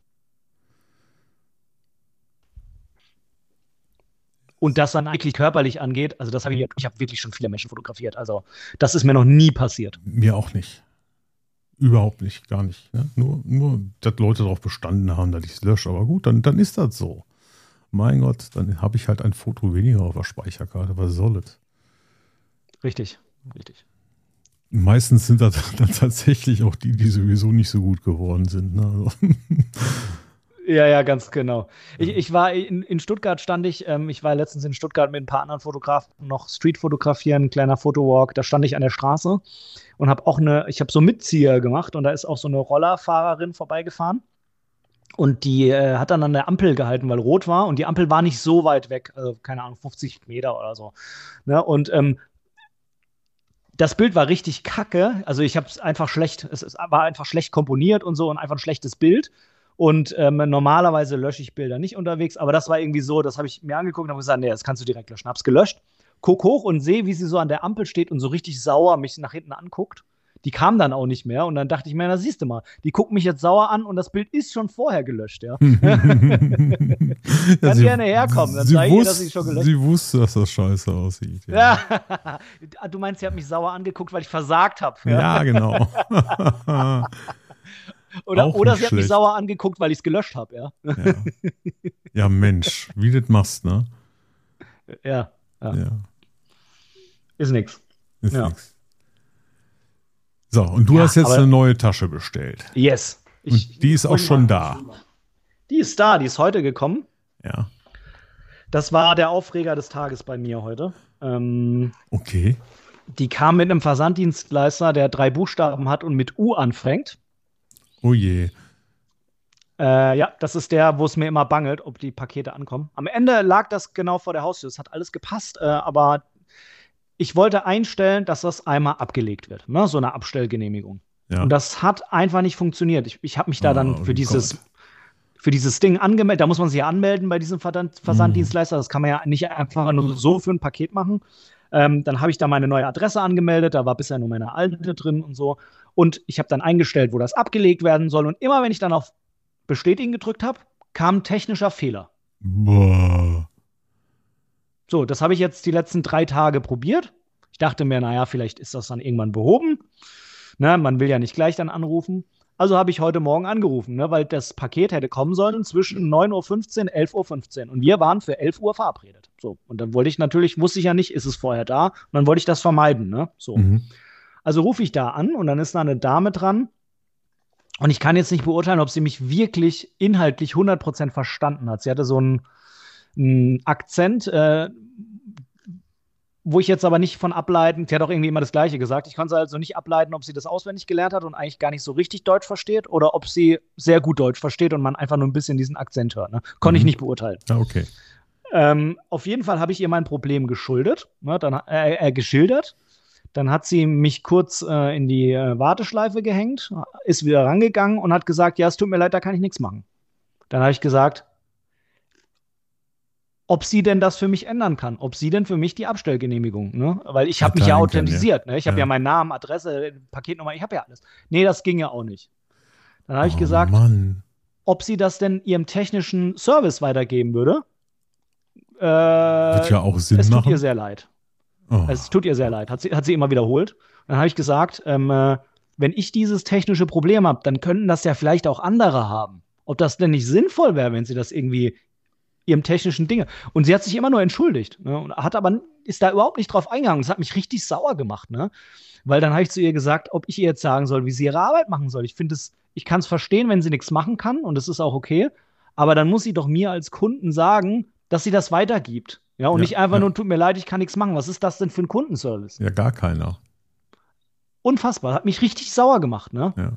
Und das dann wirklich körperlich angeht, also das habe ich habe wirklich schon viele Menschen fotografiert. Also das ist mir noch nie passiert. Mir auch nicht. Überhaupt nicht, gar nicht. Ne? Nur, dass Leute darauf bestanden haben, dass ich es lösche. Aber gut, dann ist das so. Mein Gott, dann habe ich halt ein Foto weniger auf der Speicherkarte. Was soll es? Richtig. Meistens sind das dann tatsächlich auch die sowieso nicht so gut geworden sind. Ne? Also. Ja, ganz genau. Ich war in Stuttgart, ich war letztens in Stuttgart mit ein paar anderen Fotografen noch Street fotografieren, ein kleiner Fotowalk. Da stand ich an der Straße und habe ich habe so Mitzieher gemacht und da ist auch so eine Rollerfahrerin vorbeigefahren. Und die hat dann an der Ampel gehalten, weil rot war und die Ampel war nicht so weit weg, also keine Ahnung, 50 Meter oder so. Ne? Und das Bild war richtig kacke, also ich habe es war einfach schlecht komponiert und so und einfach ein schlechtes Bild. Und normalerweise lösche ich Bilder nicht unterwegs, aber das war irgendwie so, das habe ich mir angeguckt und habe gesagt, nee, das kannst du direkt löschen. Hab's gelöscht, guck hoch und sehe, wie sie so an der Ampel steht und so richtig sauer mich nach hinten anguckt. Die kam dann auch nicht mehr und dann dachte ich mir, na siehst du mal, die guckt mich jetzt sauer an und das Bild ist schon vorher gelöscht, ja. Kann gerne herkommen, dann sage ich ihr, dass ich schon gelöscht habe. Sie wusste, dass das scheiße aussieht. Ja. Du meinst, sie hat mich sauer angeguckt, weil ich versagt habe. Ja, genau. Oder sie hat mich sauer angeguckt, weil ich es gelöscht habe, ja. Ja, Mensch, wie du das machst, ne? Ja. Ist nix. Ist nix. So, und du hast jetzt eine neue Tasche bestellt. Yes. Und die ist auch schon da. Die ist da, die ist heute gekommen. Ja. Das war der Aufreger des Tages bei mir heute. Okay. Die kam mit einem Versanddienstleister, der 3 Buchstaben hat und mit U anfängt. Oh je. Ja, das ist der, wo es mir immer bangelt, ob die Pakete ankommen. Am Ende lag das genau vor der Haustür. Es hat alles gepasst, aber ich wollte einstellen, dass das einmal abgelegt wird. Ne? So eine Abstellgenehmigung. Ja. Und das hat einfach nicht funktioniert. Ich habe mich da dann für dieses Ding angemeldet. Da muss man sich ja anmelden bei diesem Versanddienstleister. Das kann man ja nicht einfach nur so für ein Paket machen. Dann habe ich da meine neue Adresse angemeldet, da war bisher nur meine alte drin und so. Und ich habe dann eingestellt, wo das abgelegt werden soll. Und immer wenn ich dann auf Bestätigen gedrückt habe, kam ein technischer Fehler. Boah. So, das habe ich jetzt die letzten 3 Tage probiert. Ich dachte mir, naja, vielleicht ist das dann irgendwann behoben. Ne, man will ja nicht gleich dann anrufen. Also habe ich heute Morgen angerufen, ne, weil das Paket hätte kommen sollen zwischen 9:15 Uhr, 11:15 Uhr. Und wir waren für 11 Uhr verabredet. So, und dann wusste ich ja nicht, ist es vorher da? Und dann wollte ich das vermeiden. Ne? So. Also rufe ich da an und dann ist da eine Dame dran. Und ich kann jetzt nicht beurteilen, ob sie mich wirklich inhaltlich 100% verstanden hat. Sie hatte so einen Akzent, wo ich jetzt aber nicht von ableiten, sie hat auch irgendwie immer das Gleiche gesagt. Ich konnte also nicht ableiten, ob sie das auswendig gelernt hat und eigentlich gar nicht so richtig Deutsch versteht oder ob sie sehr gut Deutsch versteht und man einfach nur ein bisschen diesen Akzent hört. Ne? Konnte ich nicht beurteilen. Ja, okay. Auf jeden Fall habe ich ihr mein Problem geschildert. Dann hat sie mich kurz in die Warteschleife gehängt, ist wieder rangegangen und hat gesagt, ja, es tut mir leid, da kann ich nichts machen. Dann habe ich gesagt, ob sie denn das für mich ändern kann, ob sie denn für mich die Abstellgenehmigung, ne? Weil ich habe mich ja authentisiert, ne? Ich habe ja meinen Namen, Adresse, Paketnummer, ich habe ja alles. Nee, das ging ja auch nicht. Dann habe ich gesagt, ob sie das denn ihrem technischen Service weitergeben würde. Wird ja auch Sinn machen. Es tut ihr sehr leid. Es tut ihr sehr leid, hat sie immer wiederholt. Dann habe ich gesagt, wenn ich dieses technische Problem habe, dann könnten das ja vielleicht auch andere haben. Ob das denn nicht sinnvoll wäre, wenn sie das irgendwie ihrem technischen Dinge. Und sie hat sich immer nur entschuldigt, ne? Und ist da überhaupt nicht drauf eingegangen. Das hat mich richtig sauer gemacht, ne? Weil dann habe ich zu ihr gesagt, ob ich ihr jetzt sagen soll, wie sie ihre Arbeit machen soll. Ich kann es verstehen, wenn sie nichts machen kann und das ist auch okay. Aber dann muss sie doch mir als Kunden sagen, dass sie das weitergibt. Ja, und nicht einfach nur, tut mir leid, ich kann nichts machen. Was ist das denn für ein Kundenservice? Ja, gar keiner. Unfassbar. Hat mich richtig sauer gemacht, ne? Ja.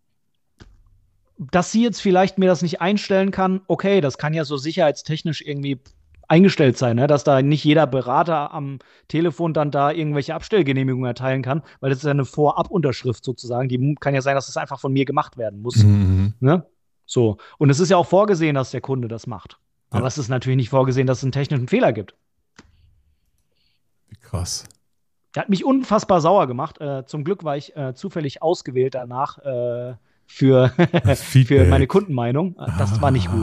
Dass sie jetzt vielleicht mir das nicht einstellen kann, okay, das kann ja so sicherheitstechnisch irgendwie eingestellt sein, ne? Dass da nicht jeder Berater am Telefon dann da irgendwelche Abstellgenehmigungen erteilen kann, weil das ist ja eine Vorabunterschrift sozusagen. Die kann ja sein, dass das einfach von mir gemacht werden muss. Ne? So. Und es ist ja auch vorgesehen, dass der Kunde das macht. Aber es ist natürlich nicht vorgesehen, dass es einen technischen Fehler gibt. Krass. Der hat mich unfassbar sauer gemacht. Zum Glück war ich zufällig ausgewählt danach für meine Kundenmeinung. Das war nicht gut.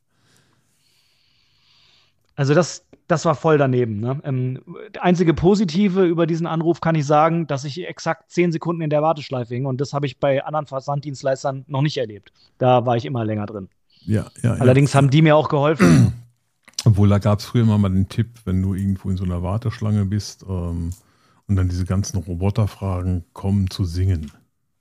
Also das war voll daneben. Ne? Der einzige Positive über diesen Anruf kann ich sagen, dass ich exakt 10 Sekunden in der Warteschleife hing. Und das habe ich bei anderen Versanddienstleistern noch nicht erlebt. Da war ich immer länger drin. Ja. Allerdings haben die mir auch geholfen. Obwohl, da gab es früher mal den Tipp, wenn du irgendwo in so einer Warteschlange bist und dann diese ganzen Roboterfragen kommen, zu singen.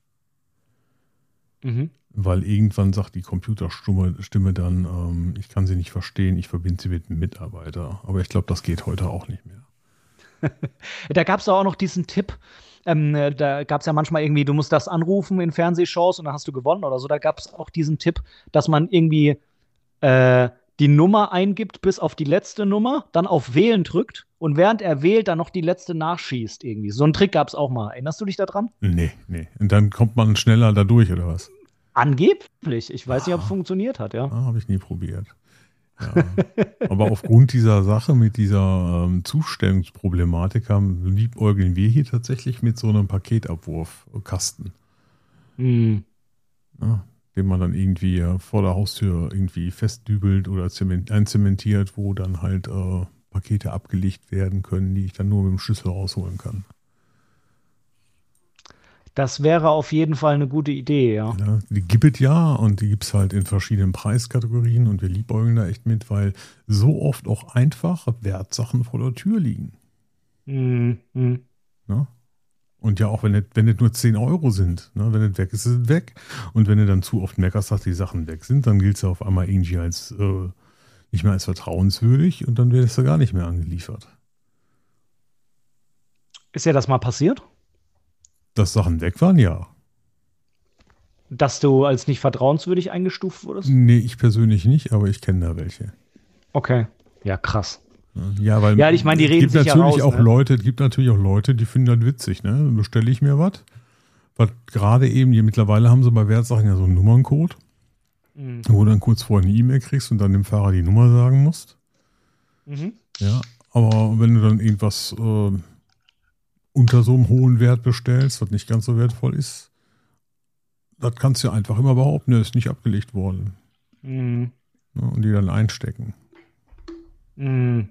Weil irgendwann sagt die Computerstimme dann, ich kann sie nicht verstehen, ich verbinde sie mit einem Mitarbeiter. Aber ich glaube, das geht heute auch nicht mehr. Da gab es auch noch diesen Tipp, da gab es ja manchmal irgendwie, du musst das anrufen in Fernsehshows und dann hast du gewonnen oder so. Da gab es auch diesen Tipp, dass man irgendwie die Nummer eingibt bis auf die letzte Nummer, dann auf Wählen drückt und während er wählt, dann noch die letzte nachschießt irgendwie. So einen Trick gab es auch mal. Erinnerst du dich daran? Nee. Und dann kommt man schneller da durch, oder was? Angeblich. Ich weiß nicht, ob es funktioniert hat, ja. Habe ich nie probiert. Ja. Aber aufgrund dieser Sache mit dieser Zustellungsproblematik liebäugeln wir hier tatsächlich mit so einem Paketabwurfkasten. Ja, den man dann irgendwie vor der Haustür irgendwie festdübelt oder einzementiert, wo dann halt Pakete abgelegt werden können, die ich dann nur mit dem Schlüssel rausholen kann. Das wäre auf jeden Fall eine gute Idee, ja. Die gibt es ja und die gibt es halt in verschiedenen Preiskategorien und wir liebäugeln da echt mit, weil so oft auch einfach Wertsachen vor der Tür liegen. Ja? Und ja auch, wenn es nur 10 Euro sind, ne? Wenn es weg ist, ist es weg. Und wenn du dann zu oft meckerst, dass die Sachen weg sind, dann gilt es auf einmal irgendwie als nicht mehr als vertrauenswürdig und dann wirst du gar nicht mehr angeliefert. Ist ja das mal passiert? Dass Sachen weg waren, ja. Dass du als nicht vertrauenswürdig eingestuft wurdest? Nee, ich persönlich nicht, aber ich kenne da welche. Okay. Ja, krass. Ja, weil ich meine, die reden sich ja raus. Es gibt natürlich auch Leute, die finden das witzig, ne? Dann bestelle ich mir was gerade eben, mittlerweile haben sie bei Wertsachen ja so einen Nummerncode, wo du dann kurz vorher eine E-Mail kriegst und dann dem Fahrer die Nummer sagen musst. Ja, Aber wenn du dann irgendwas unter so einem hohen Wert bestellst, was nicht ganz so wertvoll ist, das kannst du einfach immer behaupten, der ist nicht abgelegt worden. Mhm. Ja, und die dann einstecken. Mhm.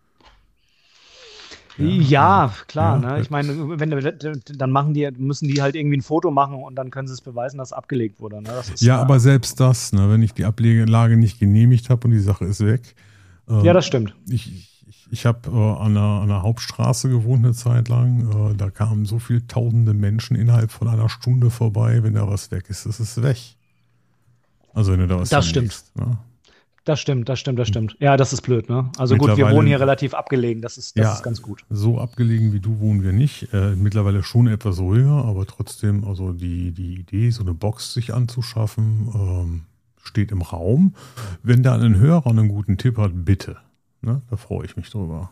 Ja, klar. Ja, Ne? Ich meine, dann müssen die halt irgendwie ein Foto machen und dann können sie es beweisen, dass es abgelegt wurde. Ne? Das ist, ja, aber selbst das, ne, wenn ich die Ablage nicht genehmigt habe und die Sache ist weg. Ja, das stimmt. Ich habe an einer Hauptstraße gewohnt eine Zeit lang. Da kamen so viele tausende Menschen innerhalb von einer Stunde vorbei. Wenn da was weg ist, ist es weg. Also wenn du da was Das stimmt. hinlegst, ne? Das stimmt. Ja, das ist blöd, ne? Also gut, wir wohnen hier relativ abgelegen, das ist ganz gut. So abgelegen wie du wohnen wir nicht. Mittlerweile schon etwas ruhiger, aber trotzdem, also die Idee, so eine Box sich anzuschaffen, steht im Raum. Wenn da ein Hörer einen guten Tipp hat, bitte. Ne? Da freue ich mich drüber.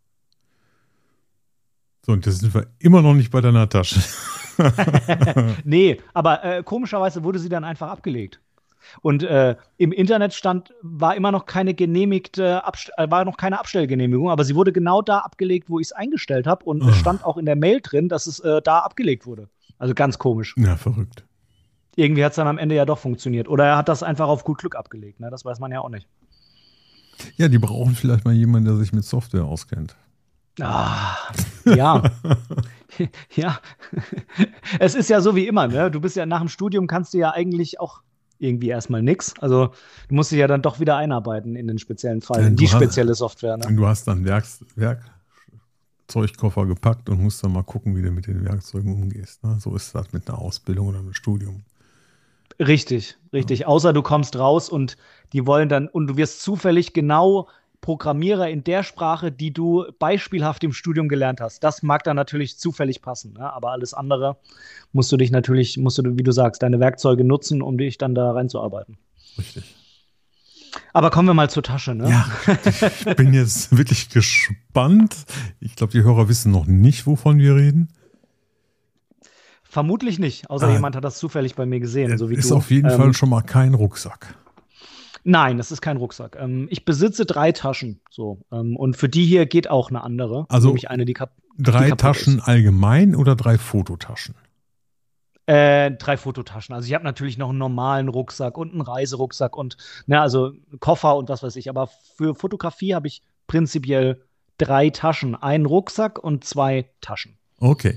So, und jetzt sind wir immer noch nicht bei deiner Tasche. Nee, aber komischerweise wurde sie dann einfach abgelegt. Und im Internet war immer noch keine war noch keine Abstellgenehmigung, aber sie wurde genau da abgelegt, wo ich es eingestellt habe. Und es stand auch in der Mail drin, dass es da abgelegt wurde. Also ganz komisch. Ja, verrückt. Irgendwie hat es dann am Ende ja doch funktioniert. Oder er hat das einfach auf gut Glück abgelegt. Ne? Das weiß man ja auch nicht. Ja, die brauchen vielleicht mal jemanden, der sich mit Software auskennt. Ah, ja. Ja. Es ist ja so wie immer, ne? Du bist ja nach dem Studium, kannst du ja eigentlich auch irgendwie erstmal nix. Also du musst dich ja dann doch wieder einarbeiten in den speziellen Fall, in die spezielle Software. Ne? Du hast dann Werkzeugkoffer gepackt und musst dann mal gucken, wie du mit den Werkzeugen umgehst. Ne? So ist das mit einer Ausbildung oder einem Studium. Richtig. Ja. Außer du kommst raus und die wollen dann, und du wirst zufällig genau Programmierer in der Sprache, die du beispielhaft im Studium gelernt hast. Das mag dann natürlich zufällig passen, ne? Aber alles andere musst du, wie du sagst, deine Werkzeuge nutzen, um dich dann da reinzuarbeiten. Richtig. Aber kommen wir mal zur Tasche, ne? Ja, ich bin jetzt wirklich gespannt. Ich glaube, die Hörer wissen noch nicht, wovon wir reden. Vermutlich nicht, außer jemand hat das zufällig bei mir gesehen, so wie ist du. Auf jeden Fall schon mal kein Rucksack. Nein, das ist kein Rucksack. Ich besitze 3 Taschen. So, und für die hier geht auch eine andere. Also nämlich eine, die 3 Taschen ist. Allgemein oder 3 Fototaschen? 3 Fototaschen. Also ich habe natürlich noch einen normalen Rucksack und einen Reiserucksack und also Koffer und was weiß ich. Aber für Fotografie habe ich prinzipiell 3 Taschen. Einen Rucksack und 2 Taschen. Okay.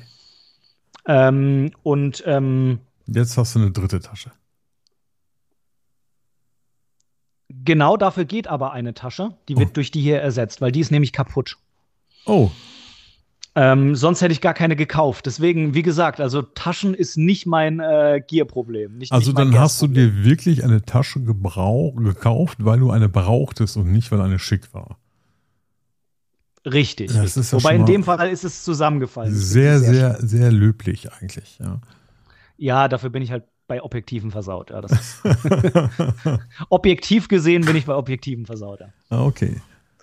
Jetzt hast du eine 3. Tasche. Genau dafür geht aber eine Tasche. Die wird durch die hier ersetzt, weil die ist nämlich kaputt. Oh. Sonst hätte ich gar keine gekauft. Deswegen, wie gesagt, also Taschen ist nicht mein Gear-Problem. Also dann hast du dir wirklich eine Tasche gekauft, weil du eine brauchtest und nicht, weil eine schick war. Richtig. Wobei in dem Fall ist es zusammengefallen. Sehr, sehr, sehr löblich eigentlich. Ja, dafür bin ich halt bei Objektiven versaut. Ja, objektiv gesehen bin ich bei Objektiven versaut. Ja. Okay.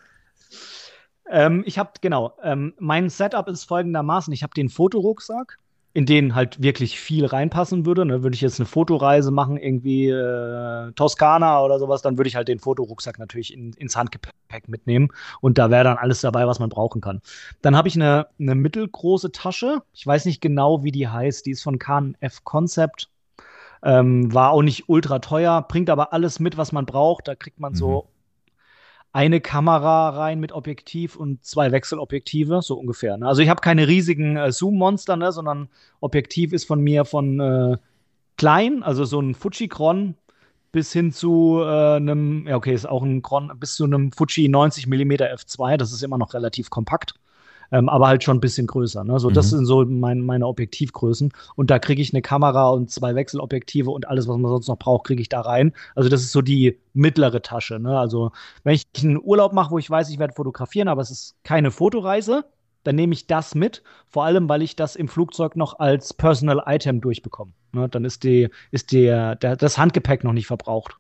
Mein Setup ist folgendermaßen. Ich habe den Fotorucksack, in den halt wirklich viel reinpassen würde. Ne? Würde ich jetzt eine Fotoreise machen, irgendwie Toskana oder sowas, dann würde ich halt den Fotorucksack natürlich ins Handgepäck mitnehmen. Und da wäre dann alles dabei, was man brauchen kann. Dann habe ich eine mittelgroße Tasche. Ich weiß nicht genau, wie die heißt. Die ist von K&F Concept. War auch nicht ultra teuer, bringt aber alles mit, was man braucht. Da kriegt man so eine Kamera rein mit Objektiv und 2 Wechselobjektive, so ungefähr. Ne? Also ich habe keine riesigen Zoom-Monster, ne, sondern Objektiv ist von mir von klein, also so ein Fuji-Chron bis hin zu ist auch ein Chron, bis zu einem Fuji 90 mm f2. Das ist immer noch relativ kompakt. Aber halt schon ein bisschen größer. Ne? So, das sind so meine Objektivgrößen. Und da kriege ich eine Kamera und 2 Wechselobjektive und alles, was man sonst noch braucht, kriege ich da rein. Also das ist so die mittlere Tasche. Ne? Also wenn ich einen Urlaub mache, wo ich weiß, ich werde fotografieren, aber es ist keine Fotoreise, dann nehme ich das mit. Vor allem, weil ich das im Flugzeug noch als Personal Item durchbekomme. Ne? Dann ist das Handgepäck noch nicht verbraucht.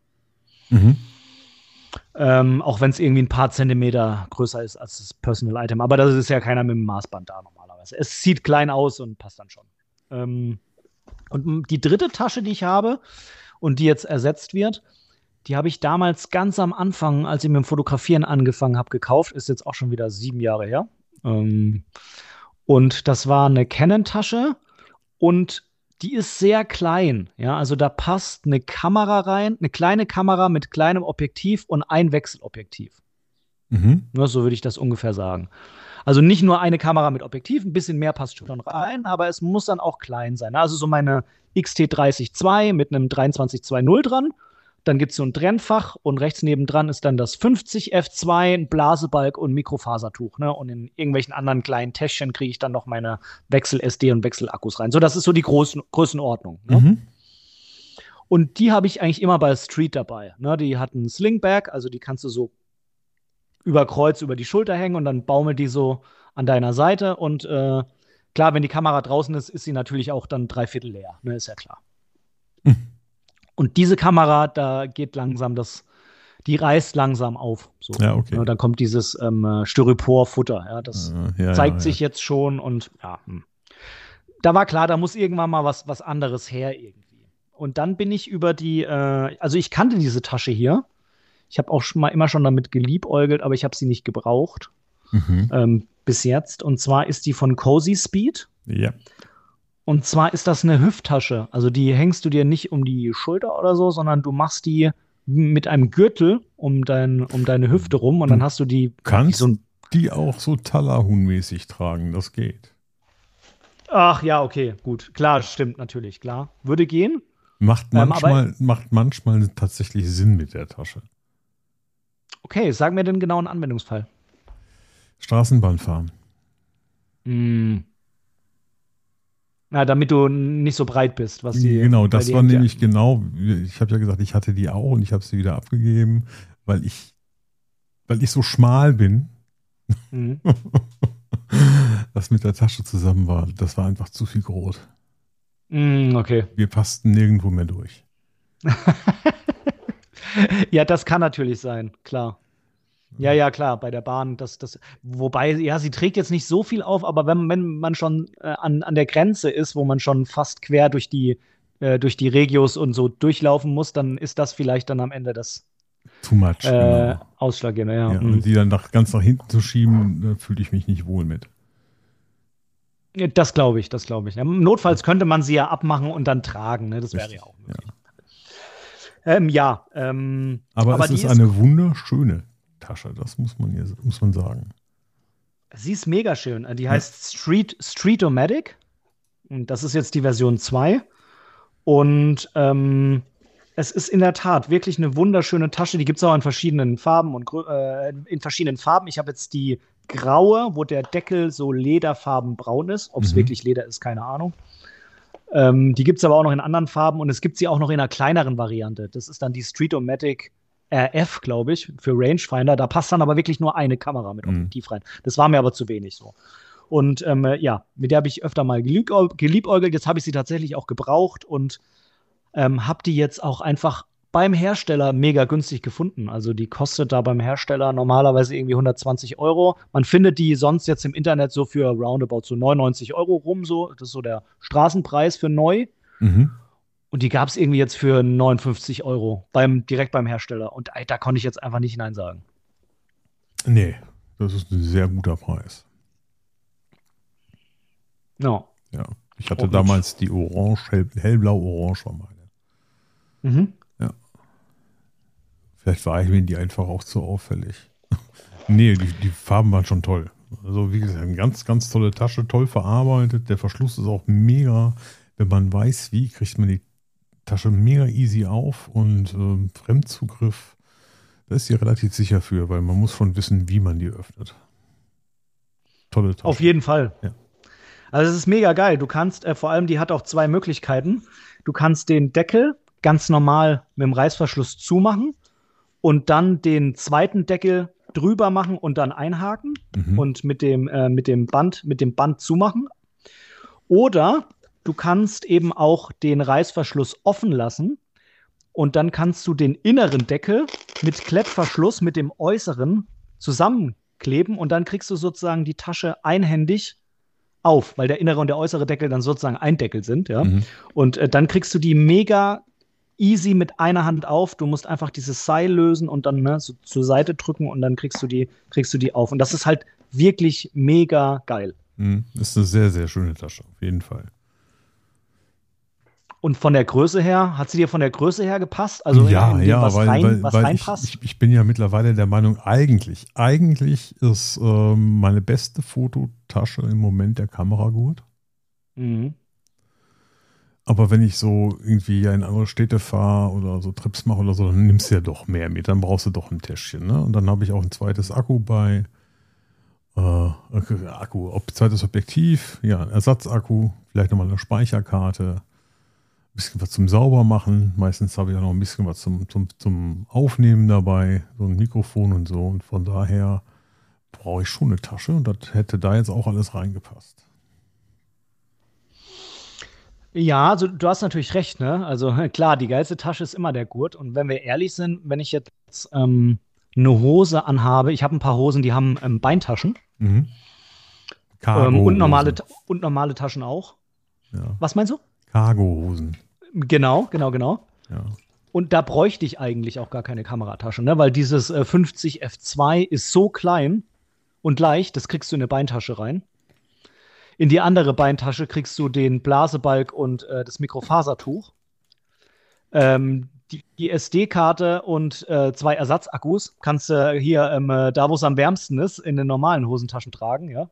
Auch wenn es irgendwie ein paar Zentimeter größer ist als das Personal Item. Aber das ist ja keiner mit dem Maßband da normalerweise. Es sieht klein aus und passt dann schon. Und die 3. Tasche, die ich habe und die jetzt ersetzt wird, Die habe ich damals ganz am Anfang, als ich mit dem Fotografieren angefangen habe, gekauft. Ist jetzt auch schon wieder 7 Jahre her. Und das war eine Canon-Tasche und die ist sehr klein. Ja, also da passt eine Kamera rein, eine kleine Kamera mit kleinem Objektiv und ein Wechselobjektiv. Ja, so würde ich das ungefähr sagen. Also nicht nur eine Kamera mit Objektiv, ein bisschen mehr passt schon rein, aber es muss dann auch klein sein. Also so meine XT30-2 mit einem 2320 dran. Dann gibt es so ein Trennfach und rechts nebendran ist dann das 50 F2, ein Blasebalg und ein Mikrofasertuch. Ne? Und in irgendwelchen anderen kleinen Täschchen kriege ich dann noch meine Wechsel-SD und Wechselakkus rein. So, das ist so die Größenordnung. Ne? Und die habe ich eigentlich immer bei Street dabei. Ne? Die hat einen Slingbag, also die kannst du so über Kreuz über die Schulter hängen und dann baumelt die so an deiner Seite. Und klar, wenn die Kamera draußen ist, ist sie natürlich auch dann 3/4 leer. Ne? Ist ja klar. Und diese Kamera, da geht langsam die reißt langsam auf. So. Ja, okay. Ja, dann kommt dieses Styropor-Futter. Ja, das zeigt sich jetzt schon und ja. Da war klar, da muss irgendwann mal was anderes her irgendwie. Und dann bin ich über also ich kannte diese Tasche hier. Ich habe auch immer schon damit geliebäugelt, aber ich habe sie nicht gebraucht bis jetzt. Und zwar ist die von Cozy Speed. Ja. Und zwar ist das eine Hüfttasche. Also die hängst du dir nicht um die Schulter oder so, sondern du machst die mit einem Gürtel um deine Hüfte rum und dann hast du die. Kannst die auch so Talahun-mäßig tragen, das geht. Ach ja, okay, gut. Klar, stimmt natürlich, klar. Würde gehen. Macht manchmal tatsächlich Sinn mit der Tasche. Okay, sag mir den genauen Anwendungsfall. Straßenbahn fahren. Na, damit du nicht so breit bist. Genau, das war nämlich genau, ich habe ja gesagt, ich hatte die auch und ich habe sie wieder abgegeben, weil ich so schmal bin, was mit der Tasche zusammen war. Das war einfach zu viel groß. Okay. Wir passten nirgendwo mehr durch. Ja, das kann natürlich sein, klar. Ja, klar, bei der Bahn, wobei, ja, sie trägt jetzt nicht so viel auf, aber wenn man schon an der Grenze ist, wo man schon fast quer durch die Regios und so durchlaufen muss, dann ist das vielleicht dann am Ende das Too much, genau. Ausschlaggebende, ja. Und die dann ganz nach hinten zu schieben, da fühle ich mich nicht wohl mit. Das glaube ich. Ja, notfalls könnte man sie ja abmachen und dann tragen, ne? Das wäre ja auch möglich. Aber es ist eine wunderschöne Tasche, das muss man sagen. Sie ist mega schön. Die heißt Street-O-Matic. Und das ist jetzt die Version 2. Und es ist in der Tat wirklich eine wunderschöne Tasche. Die gibt es auch in verschiedenen Farben Ich habe jetzt die graue, wo der Deckel so lederfarben braun ist. Ob es wirklich Leder ist, keine Ahnung. Die gibt es aber auch noch in anderen Farben und es gibt sie auch noch in einer kleineren Variante. Das ist dann die Street-O-Matic RF, glaube ich, für Rangefinder. Da passt dann aber wirklich nur eine Kamera mit Objektiv rein. Das war mir aber zu wenig so. Und mit der habe ich öfter mal geliebäugelt. Jetzt habe ich sie tatsächlich auch gebraucht und habe die jetzt auch einfach beim Hersteller mega günstig gefunden. Also die kostet da beim Hersteller normalerweise irgendwie 120 Euro. Man findet die sonst jetzt im Internet so für roundabout so 99 Euro rum. So. Das ist so der Straßenpreis für neu. Und die gab es irgendwie jetzt für 59 Euro direkt beim Hersteller. Und da konnte ich jetzt einfach nicht Nein sagen. Nee, das ist ein sehr guter Preis. No. Ja, ich hatte damals die hellblau-orange war meine. Ja. Vielleicht war ich mir die einfach auch zu auffällig. Nee, die Farben waren schon toll. Also wie gesagt, eine ganz, ganz tolle Tasche, toll verarbeitet. Der Verschluss ist auch mega. Wenn man weiß, wie, kriegt man die Tasche mega easy auf und Fremdzugriff, da ist sie relativ sicher für, weil man muss schon wissen, wie man die öffnet. Tolle Tasche. Auf jeden Fall. Ja. Also es ist mega geil. Du kannst, vor allem, die hat auch 2 Möglichkeiten. Du kannst den Deckel ganz normal mit dem Reißverschluss zumachen und dann den zweiten Deckel drüber machen und dann einhaken und mit dem Band zumachen. Oder du kannst eben auch den Reißverschluss offen lassen und dann kannst du den inneren Deckel mit Klettverschluss mit dem äußeren zusammenkleben und dann kriegst du sozusagen die Tasche einhändig auf, weil der innere und der äußere Deckel dann sozusagen ein Deckel sind. Ja? Und dann kriegst du die mega easy mit einer Hand auf. Du musst einfach dieses Seil lösen und dann ne, so zur Seite drücken und dann kriegst du die auf. Und das ist halt wirklich mega geil. Das ist eine sehr, sehr schöne Tasche, auf jeden Fall. Und von der Größe her, hat sie dir von der Größe her gepasst? Also ja, was weil reinpasst? ich bin ja mittlerweile der Meinung, eigentlich ist meine beste Fototasche im Moment der Kameragurt. Mhm. Aber wenn ich so irgendwie in andere Städte fahre oder so Trips mache oder so, dann nimmst du ja doch mehr mit. Dann brauchst du doch ein Täschchen. Ne? Und dann habe ich auch ein zweites Akku bei. Zweites Objektiv, ja, ein Ersatzakku, vielleicht nochmal eine Speicherkarte. Ein bisschen was zum Saubermachen. Meistens habe ich auch noch ein bisschen was zum Aufnehmen dabei, so ein Mikrofon und so. Und von daher brauche ich schon eine Tasche und das hätte da jetzt auch alles reingepasst. Ja, also du hast natürlich recht, ne? Also klar, die geilste Tasche ist immer der Gurt. Und wenn wir ehrlich sind, wenn ich jetzt eine Hose anhabe, ich habe ein paar Hosen, die haben Beintaschen. Mhm. Und normale Taschen auch. Ja. Was meinst du? Cargohosen. Genau. Ja. Und da bräuchte ich eigentlich auch gar keine Kameratasche, ne? Weil dieses 50 F2 ist so klein und leicht, das kriegst du in eine Beintasche rein. In die andere Beintasche kriegst du den Blasebalg und das Mikrofasertuch. Die SD-Karte und 2 Ersatzakkus kannst du hier, da wo es am wärmsten ist, in den normalen Hosentaschen tragen, ja.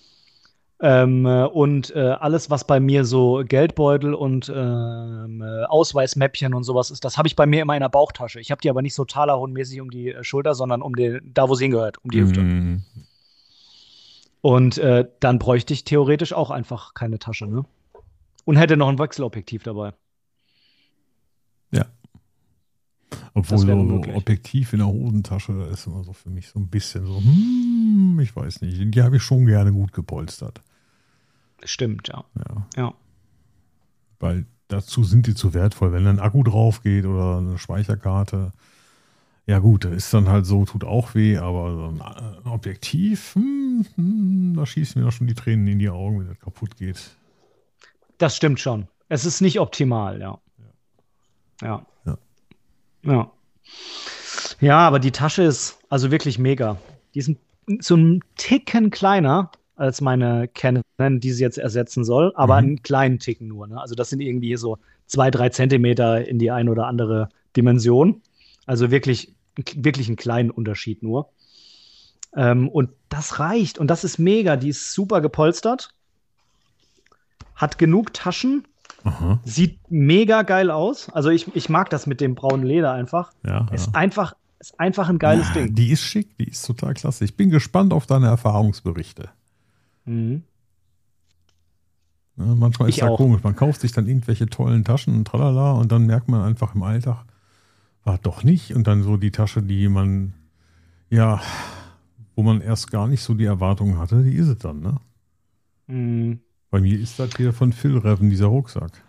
Und alles, was bei mir so Geldbeutel und Ausweismäppchen und sowas ist, das habe ich bei mir immer in der Bauchtasche. Ich habe die aber nicht so talerhundmäßig um die Schulter, sondern da, wo sie hingehört, um die Hüfte. Mhm. Und dann bräuchte ich theoretisch auch einfach keine Tasche, ne? Und hätte noch ein Wechselobjektiv dabei. Ja. Obwohl Das wäre so möglich. Objektiv in der Hosentasche, das ist immer so für mich so ein bisschen so, ich weiß nicht. Die habe ich schon gerne gut gepolstert. Stimmt, ja. Ja. Weil dazu sind die zu wertvoll. Wenn ein Akku drauf geht oder eine Speicherkarte, ja gut, ist dann halt so, tut auch weh, aber so ein Objektiv, da schießen mir doch schon die Tränen in die Augen, wenn das kaputt geht. Das stimmt schon. Es ist nicht optimal, ja. Ja. Ja. Ja. Ja, aber die Tasche ist also wirklich mega. Die ist so ein Ticken kleiner als meine Canon, die sie jetzt ersetzen soll, aber einen kleinen Ticken nur. Ne? Also das sind irgendwie so 2-3 Zentimeter in die eine oder andere Dimension. Also wirklich einen kleinen Unterschied nur. Und das reicht. Und das ist mega. Die ist super gepolstert. Hat genug Taschen. Aha. Sieht mega geil aus. Also ich mag das mit dem braunen Leder einfach. Ja, Ist einfach ein geiles Ding. Die ist schick, die ist total klasse. Ich bin gespannt auf deine Erfahrungsberichte. Mhm. Ja, manchmal ist Ich das auch. komisch. Man kauft sich dann irgendwelche tollen Taschen und tralala und dann merkt man einfach im Alltag, war doch nicht. Und dann so die Tasche, die man, ja, wo man erst gar nicht so die Erwartungen hatte, die ist es dann, ne? Mhm. Bei mir ist das hier von Phil Reven, dieser Rucksack.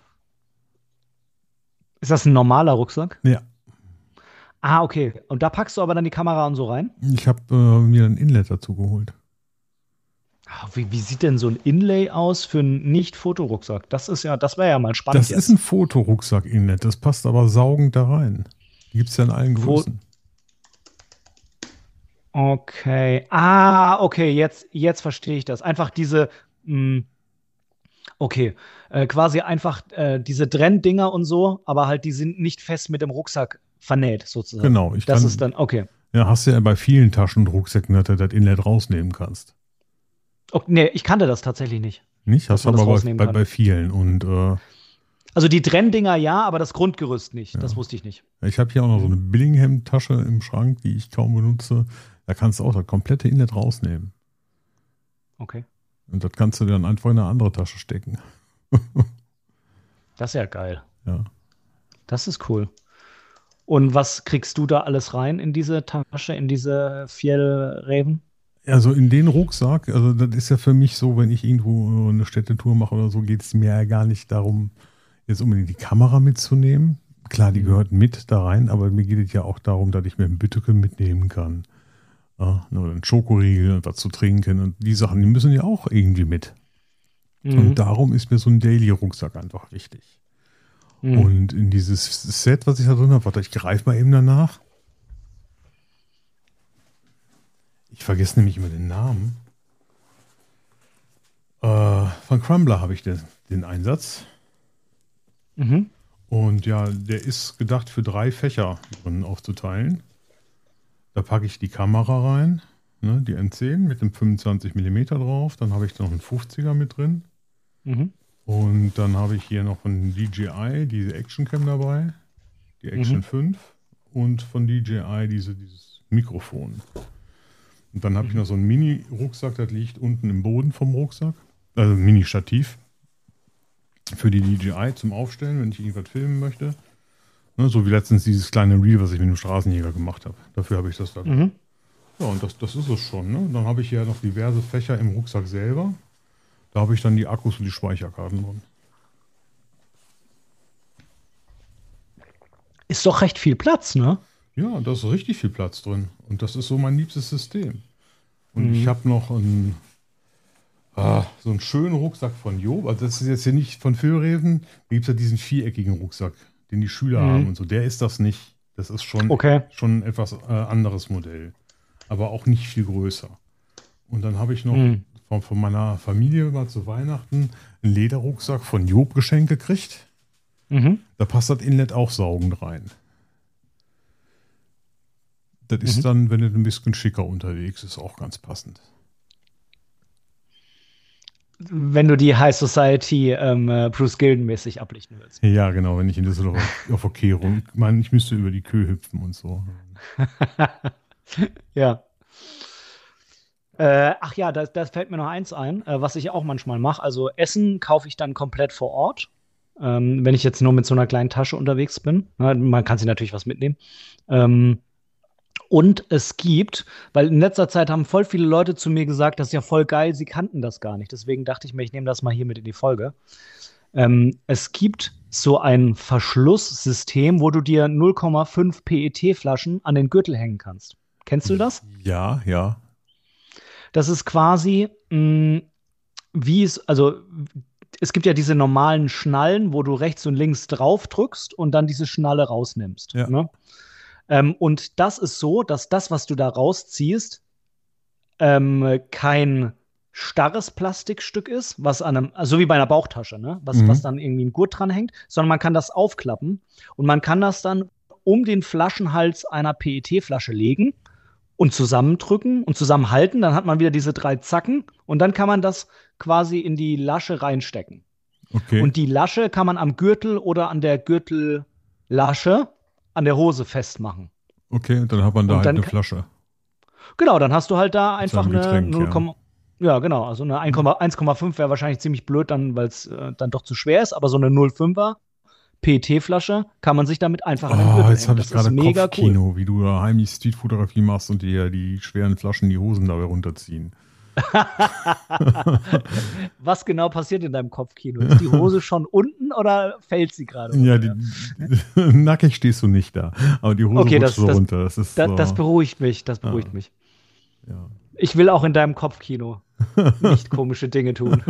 Ist das ein normaler Rucksack? Ja. Ah, okay. Und da packst du aber dann die Kamera und so rein? Ich habe mir ein Inlet dazu geholt. Wie sieht denn so ein Inlay aus für einen Nicht-Fotorucksack? Das wäre ja mal spannend. Das ist ein Fotorucksack-Inlet, das passt aber saugend da rein. Die gibt es ja in allen Größen. Okay. Ah, okay, jetzt verstehe ich das. Einfach diese, okay, quasi einfach diese Trenndinger und so, aber halt die sind nicht fest mit dem Rucksack vernäht, sozusagen. Genau. Das ist dann, okay. Ja, hast du ja bei vielen Taschen und Rucksäcken, dass du das Inlet rausnehmen kannst. Okay, nee, ich kannte das tatsächlich nicht. Nicht? Hast du aber bei vielen. Und also die Trenndinger ja, aber das Grundgerüst nicht. Ja. Das wusste ich nicht. Ich habe hier auch noch so eine Billingham-Tasche im Schrank, die ich kaum benutze. Da kannst du auch das komplette Inlet rausnehmen. Okay. Und das kannst du dann einfach in eine andere Tasche stecken. Das ist ja geil. Ja. Das ist cool. Und was kriegst du da alles rein in diese Tasche, in diese Fjellräven? Also in den Rucksack, also das ist ja für mich so, wenn ich irgendwo eine Städtetour mache oder so, geht es mir ja gar nicht darum, jetzt unbedingt die Kamera mitzunehmen. Klar, die gehört mit da rein, aber mir geht es ja auch darum, dass ich mir ein Büttel mitnehmen kann. Ja, oder einen Schokoriegel und was zu trinken. Und die Sachen, die müssen ja auch irgendwie mit. Und darum ist mir so ein Daily-Rucksack einfach wichtig. Und in dieses Set, was ich da drin habe, warte, ich greife mal eben danach. Ich vergesse nämlich immer den Namen. Von Crumbler habe ich den Einsatz. Und ja, der ist gedacht für 3 Fächer drin aufzuteilen. Da packe ich die Kamera rein, ne, die N10 mit dem 25 mm drauf. Dann habe ich da noch einen 50er mit drin. Und dann habe ich hier noch von DJI diese Actioncam dabei, die Action 5. Und von DJI dieses Mikrofon. Und dann habe ich noch so einen Mini-Rucksack, das liegt unten im Boden vom Rucksack. Also ein Mini-Stativ für die DJI zum Aufstellen, wenn ich irgendwas filmen möchte. Ne, so wie letztens dieses kleine Reel, was ich mit dem Straßenjäger gemacht habe. Dafür habe ich das da. Ja, und das ist es schon. Ne? Dann habe ich hier noch diverse Fächer im Rucksack selber. Da habe ich dann die Akkus und die Speicherkarten drin. Ist doch recht viel Platz, ne? Ja, da ist richtig viel Platz drin. Und das ist so mein liebstes System. Und ich habe noch so einen schönen Rucksack von Job. Also das ist jetzt hier nicht von Philreven. Da gibt es ja diesen viereckigen Rucksack, den die Schüler haben und so. Der ist das nicht. Das ist schon ein etwas anderes Modell. Aber auch nicht viel größer. Und dann habe ich noch von meiner Familie mal zu Weihnachten einen Lederrucksack von Job geschenkt gekriegt. Da passt das Inlet auch saugend rein. Das ist dann, wenn du ein bisschen schicker unterwegs ist, auch ganz passend. Wenn du die High Society Bruce Gilden-mäßig ablichten willst. Ja, genau, wenn ich in Düsseldorf auf der Kehrung, ich meine, ich müsste über die Kö hüpfen und so. Ja. Ach ja, das fällt mir noch eins ein, was ich auch manchmal mache. Also Essen kaufe ich dann komplett vor Ort, wenn ich jetzt nur mit so einer kleinen Tasche unterwegs bin. Man kann sich natürlich was mitnehmen. Und es gibt, weil in letzter Zeit haben voll viele Leute zu mir gesagt, das ist ja voll geil, sie kannten das gar nicht. Deswegen dachte ich mir, ich nehme das mal hier mit in die Folge. Es gibt so ein Verschlusssystem, wo du dir 0,5 PET-Flaschen an den Gürtel hängen kannst. Kennst du das? Ja, ja. Das ist quasi, es gibt ja diese normalen Schnallen, wo du rechts und links drauf drückst und dann diese Schnalle rausnimmst. Ja. Ne? Und das ist so, dass das, was du da rausziehst, kein starres Plastikstück ist, was so wie bei einer Bauchtasche, ne? Was dann irgendwie ein Gurt dran hängt, sondern man kann das aufklappen und man kann das dann um den Flaschenhals einer PET-Flasche legen und zusammendrücken und zusammenhalten. Dann hat man wieder diese 3 Zacken und dann kann man das quasi in die Lasche reinstecken. Okay. Und die Lasche kann man am Gürtel oder an der Gürtellasche an der Hose festmachen. Okay, und dann hat man da halt eine Flasche. Genau, dann hast du halt da einfach eine Getränk, 0, ja, genau, also eine 1,5 wäre wahrscheinlich ziemlich blöd, dann, weil es dann doch zu schwer ist, aber so eine 0,5er PET-Flasche kann man sich damit einfach an den Gürtel jetzt habe ich gerade mega Kopfkino, cool. wie du da heimlich Streetfotografie machst und dir die schweren Flaschen die Hosen dabei runterziehen. Was genau passiert in deinem Kopfkino? Ist die Hose schon unten oder fällt sie gerade runter? Ja, nackig stehst du nicht da, aber die Hose rutscht so runter. Das beruhigt mich, mich. Ja. Ich will auch in deinem Kopfkino nicht komische Dinge tun.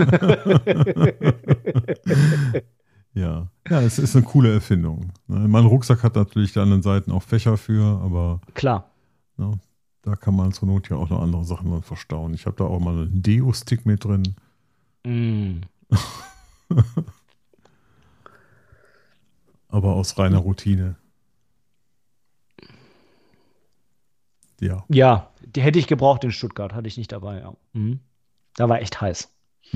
Ja, es ist eine coole Erfindung. Mein Rucksack hat natürlich die anderen Seiten auch Fächer für, aber klar. Ja, da kann man zur Not ja auch noch andere Sachen drin verstauen. Ich habe da auch mal einen Deo-Stick mit drin. Aber aus reiner Routine. Ja. Ja, die hätte ich gebraucht in Stuttgart, hatte ich nicht dabei. Ja. Da war echt heiß.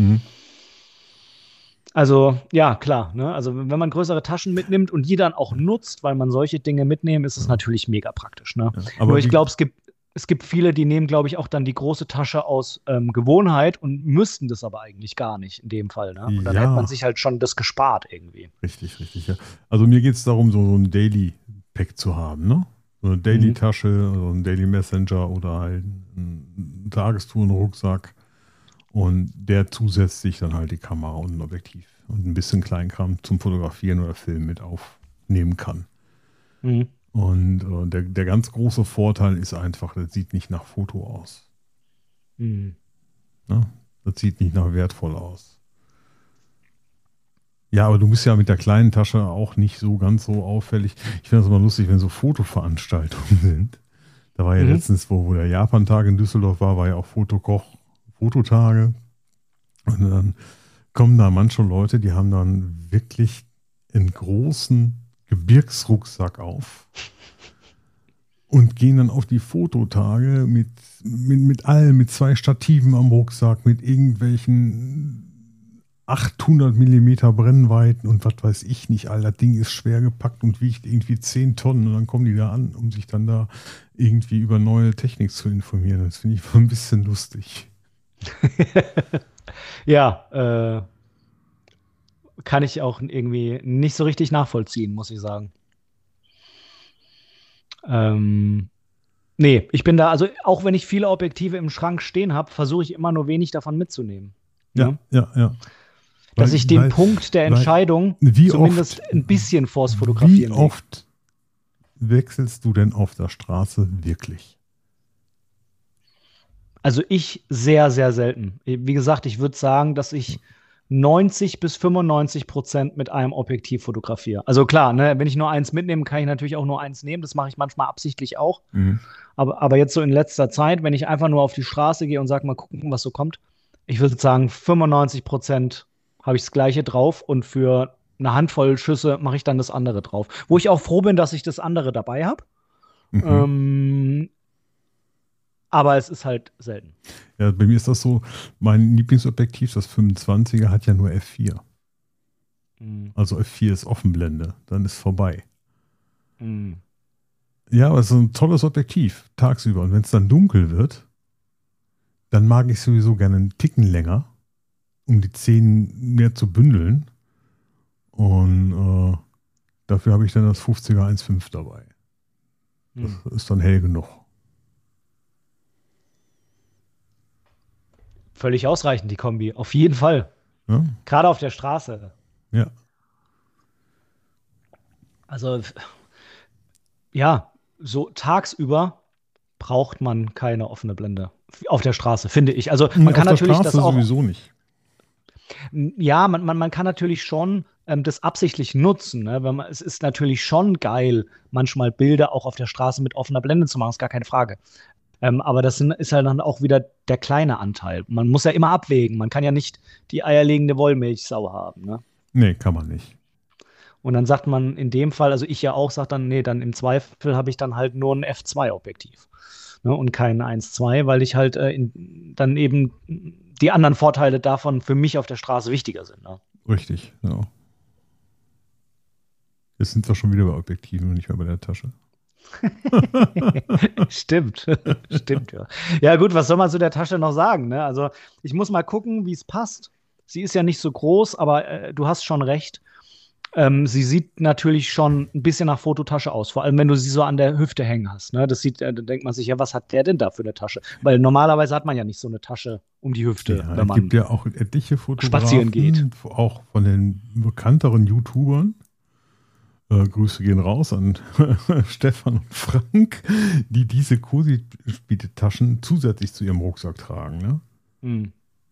Also, ja, klar. Ne? Also, wenn man größere Taschen mitnimmt und die dann auch nutzt, weil man solche Dinge mitnehmen, ist es natürlich mega praktisch. Ne? Ja, aber nur ich glaube, es gibt viele, die nehmen, glaube ich, auch dann die große Tasche aus Gewohnheit und müssten das aber eigentlich gar nicht in dem Fall. Ne? Und dann hätte man sich halt schon das gespart irgendwie. Richtig. Ja. Also, mir geht es darum, so ein Daily-Pack zu haben, ne? So eine Daily-Tasche, so ein Daily Messenger oder halt ein Tagestouren-Rucksack. Und der zusätzlich dann halt die Kamera und ein Objektiv und ein bisschen Kleinkram zum Fotografieren oder Filmen mit aufnehmen kann. Und der ganz große Vorteil ist einfach, das sieht nicht nach Foto aus. Ne? Das sieht nicht nach wertvoll aus. Ja, aber du bist ja mit der kleinen Tasche auch nicht so ganz so auffällig. Ich finde das immer lustig, wenn so Fotoveranstaltungen sind. Da war ja letztens, wo der Japan-Tag in Düsseldorf war ja auch Fototage. Und dann kommen da manche Leute, die haben dann wirklich einen großen Gebirgsrucksack auf und gehen dann auf die Fototage mit allem, mit 2 Stativen am Rucksack, mit irgendwelchen 800 Millimeter Brennweiten und was weiß ich nicht. All das Ding ist schwer gepackt und wiegt irgendwie 10 Tonnen. Und dann kommen die da an, um sich dann da irgendwie über neue Technik zu informieren. Das finde ich ein bisschen lustig. Ja, kann ich auch irgendwie nicht so richtig nachvollziehen, muss ich sagen. Nee, ich bin da, also auch wenn ich viele Objektive im Schrank stehen habe, versuche ich immer nur wenig davon mitzunehmen. Ja. Dass ich den Punkt der Entscheidung zumindest ein bisschen vors Fotografieren lege. Wie oft wechselst du denn auf der Straße wirklich? Also ich sehr, sehr selten. Wie gesagt, ich würde sagen, dass ich 90-95% mit einem Objektiv fotografiere. Also klar, ne, wenn ich nur eins mitnehme, kann ich natürlich auch nur eins nehmen. Das mache ich manchmal absichtlich auch. Aber jetzt so in letzter Zeit, wenn ich einfach nur auf die Straße gehe und sage, mal gucken, was so kommt, ich würde sagen, 95% habe ich das Gleiche drauf und für eine Handvoll Schüsse mache ich dann das andere drauf. Wo ich auch froh bin, dass ich das andere dabei habe. Aber es ist halt selten. Ja, bei mir ist das so, mein Lieblingsobjektiv, das 25er, hat ja nur F4. Also F4 ist Offenblende, dann ist vorbei. Ja, aber es ist ein tolles Objektiv, tagsüber. Und wenn es dann dunkel wird, dann mag ich sowieso gerne einen Ticken länger, um die Szenen mehr zu bündeln. Und dafür habe ich dann das 50er 1.5 dabei. Das ist dann hell genug. Völlig ausreichend, die Kombi. Auf jeden Fall. Ja? Gerade auf der Straße. Ja. Also, ja, so tagsüber braucht man keine offene Blende. Auf der Straße, finde ich. Also, man kann natürlich das auch. Sowieso nicht. Ja, man kann natürlich schon das absichtlich nutzen. Ne? Es ist natürlich schon geil, manchmal Bilder auch auf der Straße mit offener Blende zu machen, ist gar keine Frage. Aber das ist halt dann auch wieder der kleine Anteil. Man muss ja immer abwägen. Man kann ja nicht die eierlegende Wollmilchsau haben. Ne? Nee, kann man nicht. Und dann sagt man in dem Fall, also ich ja auch, sage dann, nee, dann im Zweifel habe ich dann halt nur ein F2-Objektiv. Ne? Und kein 1.2, weil ich halt dann eben die anderen Vorteile davon für mich auf der Straße wichtiger sind. Ne? Richtig, ja. Jetzt sind wir schon wieder bei Objektiven und nicht mehr bei der Tasche. Stimmt, ja. Ja gut, was soll man zu der Tasche noch sagen? Ne? Also ich muss mal gucken, wie es passt. Sie ist ja nicht so groß, aber du hast schon recht. Sie sieht natürlich schon ein bisschen nach Fototasche aus, vor allem wenn du sie so an der Hüfte hängen hast. Ne? Das sieht, da denkt man sich ja, was hat der denn da für eine Tasche? Weil normalerweise hat man ja nicht so eine Tasche um die Hüfte, ja, wenn man es gibt ja auch etliche Fotografen, spazieren geht. Auch von den bekannteren YouTubern. Grüße gehen raus an Stefan und Frank, die diese Cosi-Taschen zusätzlich zu ihrem Rucksack tragen. Ne?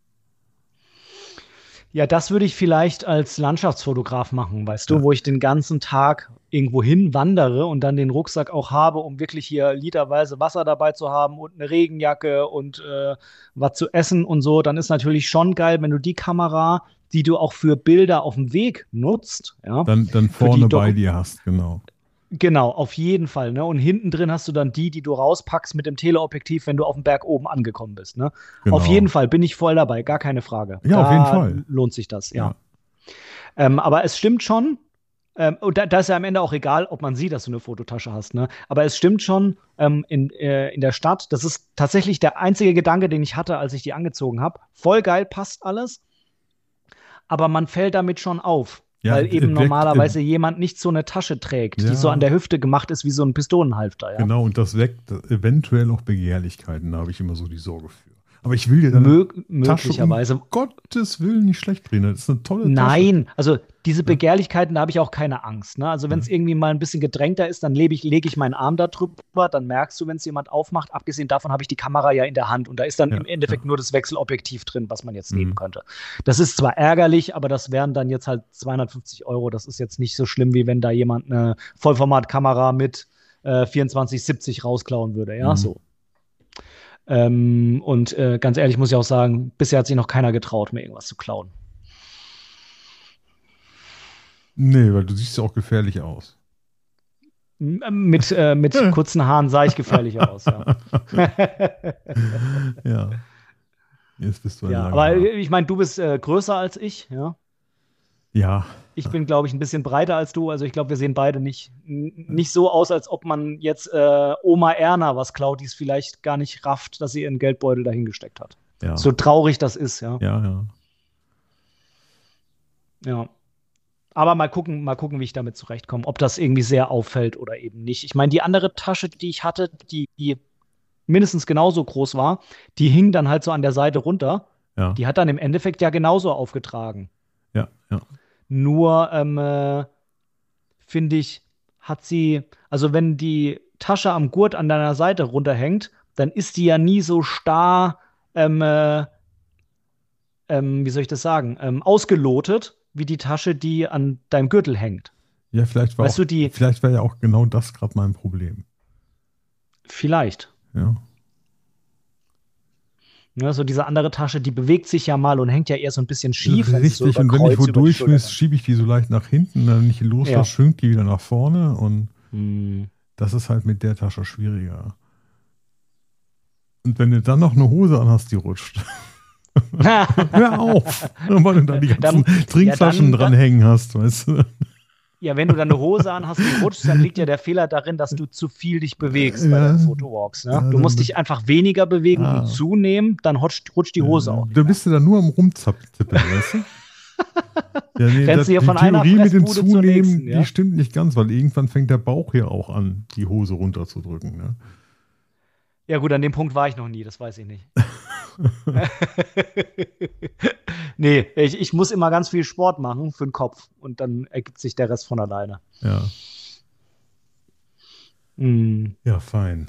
Ja, das würde ich vielleicht als Landschaftsfotograf machen, weißt du, wo ich den ganzen Tag irgendwo hin wandere und dann den Rucksack auch habe, um wirklich hier literweise Wasser dabei zu haben und eine Regenjacke und was zu essen und so. Dann ist natürlich schon geil, wenn du die Kamera, die du auch für Bilder auf dem Weg nutzt, ja, dann vorne bei dir hast, genau. Genau, auf jeden Fall. Ne? Und hinten drin hast du dann die du rauspackst mit dem Teleobjektiv, wenn du auf dem Berg oben angekommen bist. Ne? Genau. Auf jeden Fall bin ich voll dabei, gar keine Frage. Ja, auf jeden Fall. Lohnt sich das, ja. Aber es stimmt schon, und da ist ja am Ende auch egal, ob man sieht, dass du eine Fototasche hast. Ne? Aber es stimmt schon, in der Stadt, das ist tatsächlich der einzige Gedanke, den ich hatte, als ich die angezogen habe. Voll geil, passt alles. Aber man fällt damit schon auf. Ja, weil eben normalerweise jemand nicht so eine Tasche trägt, die so an der Hüfte gemacht ist wie so ein Pistonenhalfter. Ja? Genau, und das weckt eventuell auch Begehrlichkeiten. Da habe ich immer so die Sorge für. Aber ich will dir dann möglicherweise Tasche um Gottes Willen nicht schlecht drehen. Das ist eine tolle Tasche. Nein, also diese Begehrlichkeiten, da habe ich auch keine Angst. Ne? Also wenn es irgendwie mal ein bisschen gedrängter ist, dann lege ich meinen Arm da drüber, dann merkst du, wenn es jemand aufmacht. Abgesehen davon habe ich die Kamera ja in der Hand und da ist dann im Endeffekt nur das Wechselobjektiv drin, was man jetzt nehmen könnte. Das ist zwar ärgerlich, aber das wären dann jetzt halt 250 €. Das ist jetzt nicht so schlimm, wie wenn da jemand eine Vollformatkamera mit 24-70 rausklauen würde. Ja, so. Und ganz ehrlich muss ich auch sagen, bisher hat sich noch keiner getraut, mir irgendwas zu klauen. Nee, weil du siehst ja auch gefährlich aus. Mit kurzen Haaren sah ich gefährlich aus, ja. Ja. Jetzt bist du ein aber Haar. ich meine, du bist größer als ich, ja. Ja. Ich bin, glaube ich, ein bisschen breiter als du. Also ich glaube, wir sehen beide nicht so aus, als ob man jetzt Oma Erna was klaut, die es vielleicht gar nicht rafft, dass sie ihren Geldbeutel dahingesteckt hat. Ja. So traurig das ist, ja. Ja. Aber mal gucken, wie ich damit zurechtkomme, ob das irgendwie sehr auffällt oder eben nicht. Ich meine, die andere Tasche, die ich hatte, die mindestens genauso groß war, die hing dann halt so an der Seite runter. Ja. Die hat dann im Endeffekt ja genauso aufgetragen. Ja. Nur, finde ich, hat sie, also wenn die Tasche am Gurt an deiner Seite runterhängt, dann ist die ja nie so starr, wie soll ich das sagen, ausgelotet, wie die Tasche, die an deinem Gürtel hängt. Ja, vielleicht war ja auch genau das gerade mein Problem. Vielleicht. Ja. Ne, so diese andere Tasche, die bewegt sich ja mal und hängt ja eher so ein bisschen schief. Richtig, so und wenn ich wo durch will, schiebe ich die so leicht nach hinten, dann nicht loslasse, schwingt die wieder nach vorne und das ist halt mit der Tasche schwieriger. Und wenn du dann noch eine Hose anhast, die rutscht. Hör auf, weil du da die ganzen Trinkflaschen dran hängen hast, weißt du. Ja, wenn du dann eine Hose anhast, die rutscht, dann liegt ja der Fehler darin, dass du zu viel dich bewegst bei den Fotowalks. Ne? Du musst dich einfach weniger bewegen und zunehmen, dann rutscht die Hose auch. Da bist du dann nur am Rumzippeln, weißt du? Rennst du hier von einer Theorie mit dem Fressbude zur Zunehmen, nächsten, ja? Die stimmt nicht ganz, weil irgendwann fängt der Bauch ja auch an, die Hose runterzudrücken. Ne? Ja gut, an dem Punkt war ich noch nie, das weiß ich nicht. Nee, ich muss immer ganz viel Sport machen für den Kopf und dann ergibt sich der Rest von alleine. Ja. Ja, fein.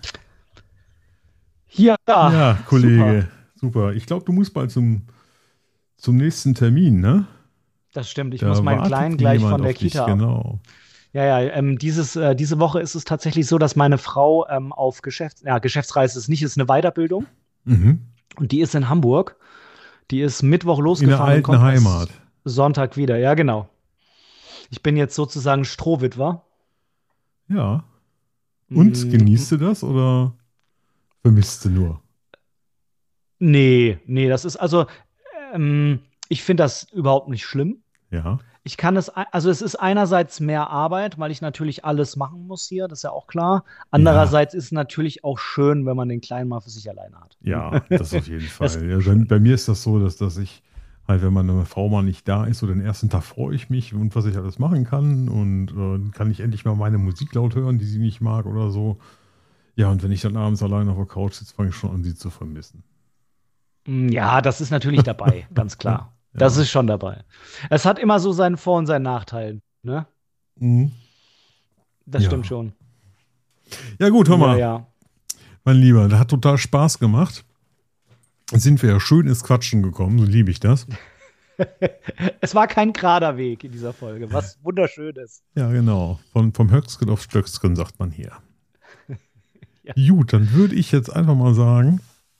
Ja, Kollege, super. Ich glaube, du musst bald zum nächsten Termin, ne? Das stimmt, ich muss meinen Kleinen gleich von der Kita ab. Genau. Ja, diese Woche ist es tatsächlich so, dass meine Frau auf Geschäftsreise ist nicht, ist eine Weiterbildung. Und die ist in Hamburg. Die ist Mittwoch losgefahren. In der alten Heimat. Sonntag wieder, ja, genau. Ich bin jetzt sozusagen Strohwitwer. Ja. Und genießt du das oder vermisst du nur? Nee, das ist, also, ich finde das überhaupt nicht schlimm. Ja. Ich kann es ist einerseits mehr Arbeit, weil ich natürlich alles machen muss hier, das ist ja auch klar. Andererseits ist es natürlich auch schön, wenn man den Kleinen mal für sich alleine hat. Ja, das auf jeden Fall. Bei mir ist das so, dass ich halt, wenn meine Frau mal nicht da ist, so den ersten Tag freue ich mich und was ich alles machen kann und kann ich endlich mal meine Musik laut hören, die sie nicht mag oder so. Ja, und wenn ich dann abends allein auf der Couch sitze, fange ich schon an, sie zu vermissen. Ja, das ist natürlich dabei, ganz klar. Das ist schon dabei. Es hat immer so seinen Vor- und seinen Nachteil, ne? Das stimmt schon. Ja gut, hör mal. Mein Lieber, das hat total Spaß gemacht. Jetzt sind wir ja schön ins Quatschen gekommen, so liebe ich das. Es war kein gerader Weg in dieser Folge, was wunderschön ist. Ja, genau. Vom Höcksken auf Stöcksken, sagt man hier. Gut, dann würde ich jetzt einfach mal sagen,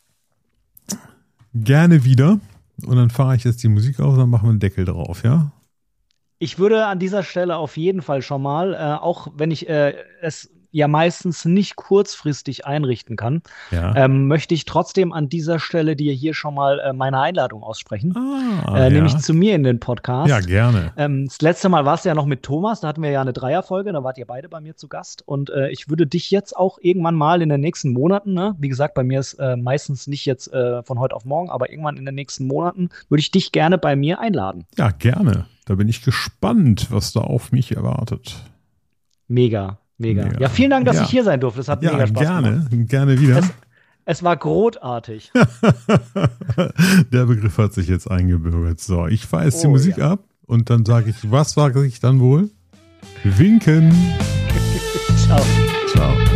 gerne wieder. Und dann fahre ich jetzt die Musik aus und dann machen wir einen Deckel drauf, ja? Ich würde an dieser Stelle auf jeden Fall schon mal, auch wenn ich es ja meistens nicht kurzfristig einrichten kann, möchte ich trotzdem an dieser Stelle dir hier schon mal meine Einladung aussprechen. Nämlich zu mir in den Podcast. Ja, gerne. Das letzte Mal war es ja noch mit Thomas, da hatten wir ja eine Dreierfolge, da wart ihr beide bei mir zu Gast. Und ich würde dich jetzt auch irgendwann mal in den nächsten Monaten, ne? Wie gesagt, bei mir ist meistens nicht jetzt von heute auf morgen, aber irgendwann in den nächsten Monaten würde ich dich gerne bei mir einladen. Ja, gerne. Da bin ich gespannt, was da auf mich erwartet. Mega. Ja, vielen Dank, dass ich hier sein durfte. Das hat mega Spaß gemacht. Gerne wieder. Es war großartig. Der Begriff hat sich jetzt eingebürgert. So, ich fahre jetzt die Musik ab Und dann sage ich, was sage ich dann wohl? Winken. Ciao. Ciao.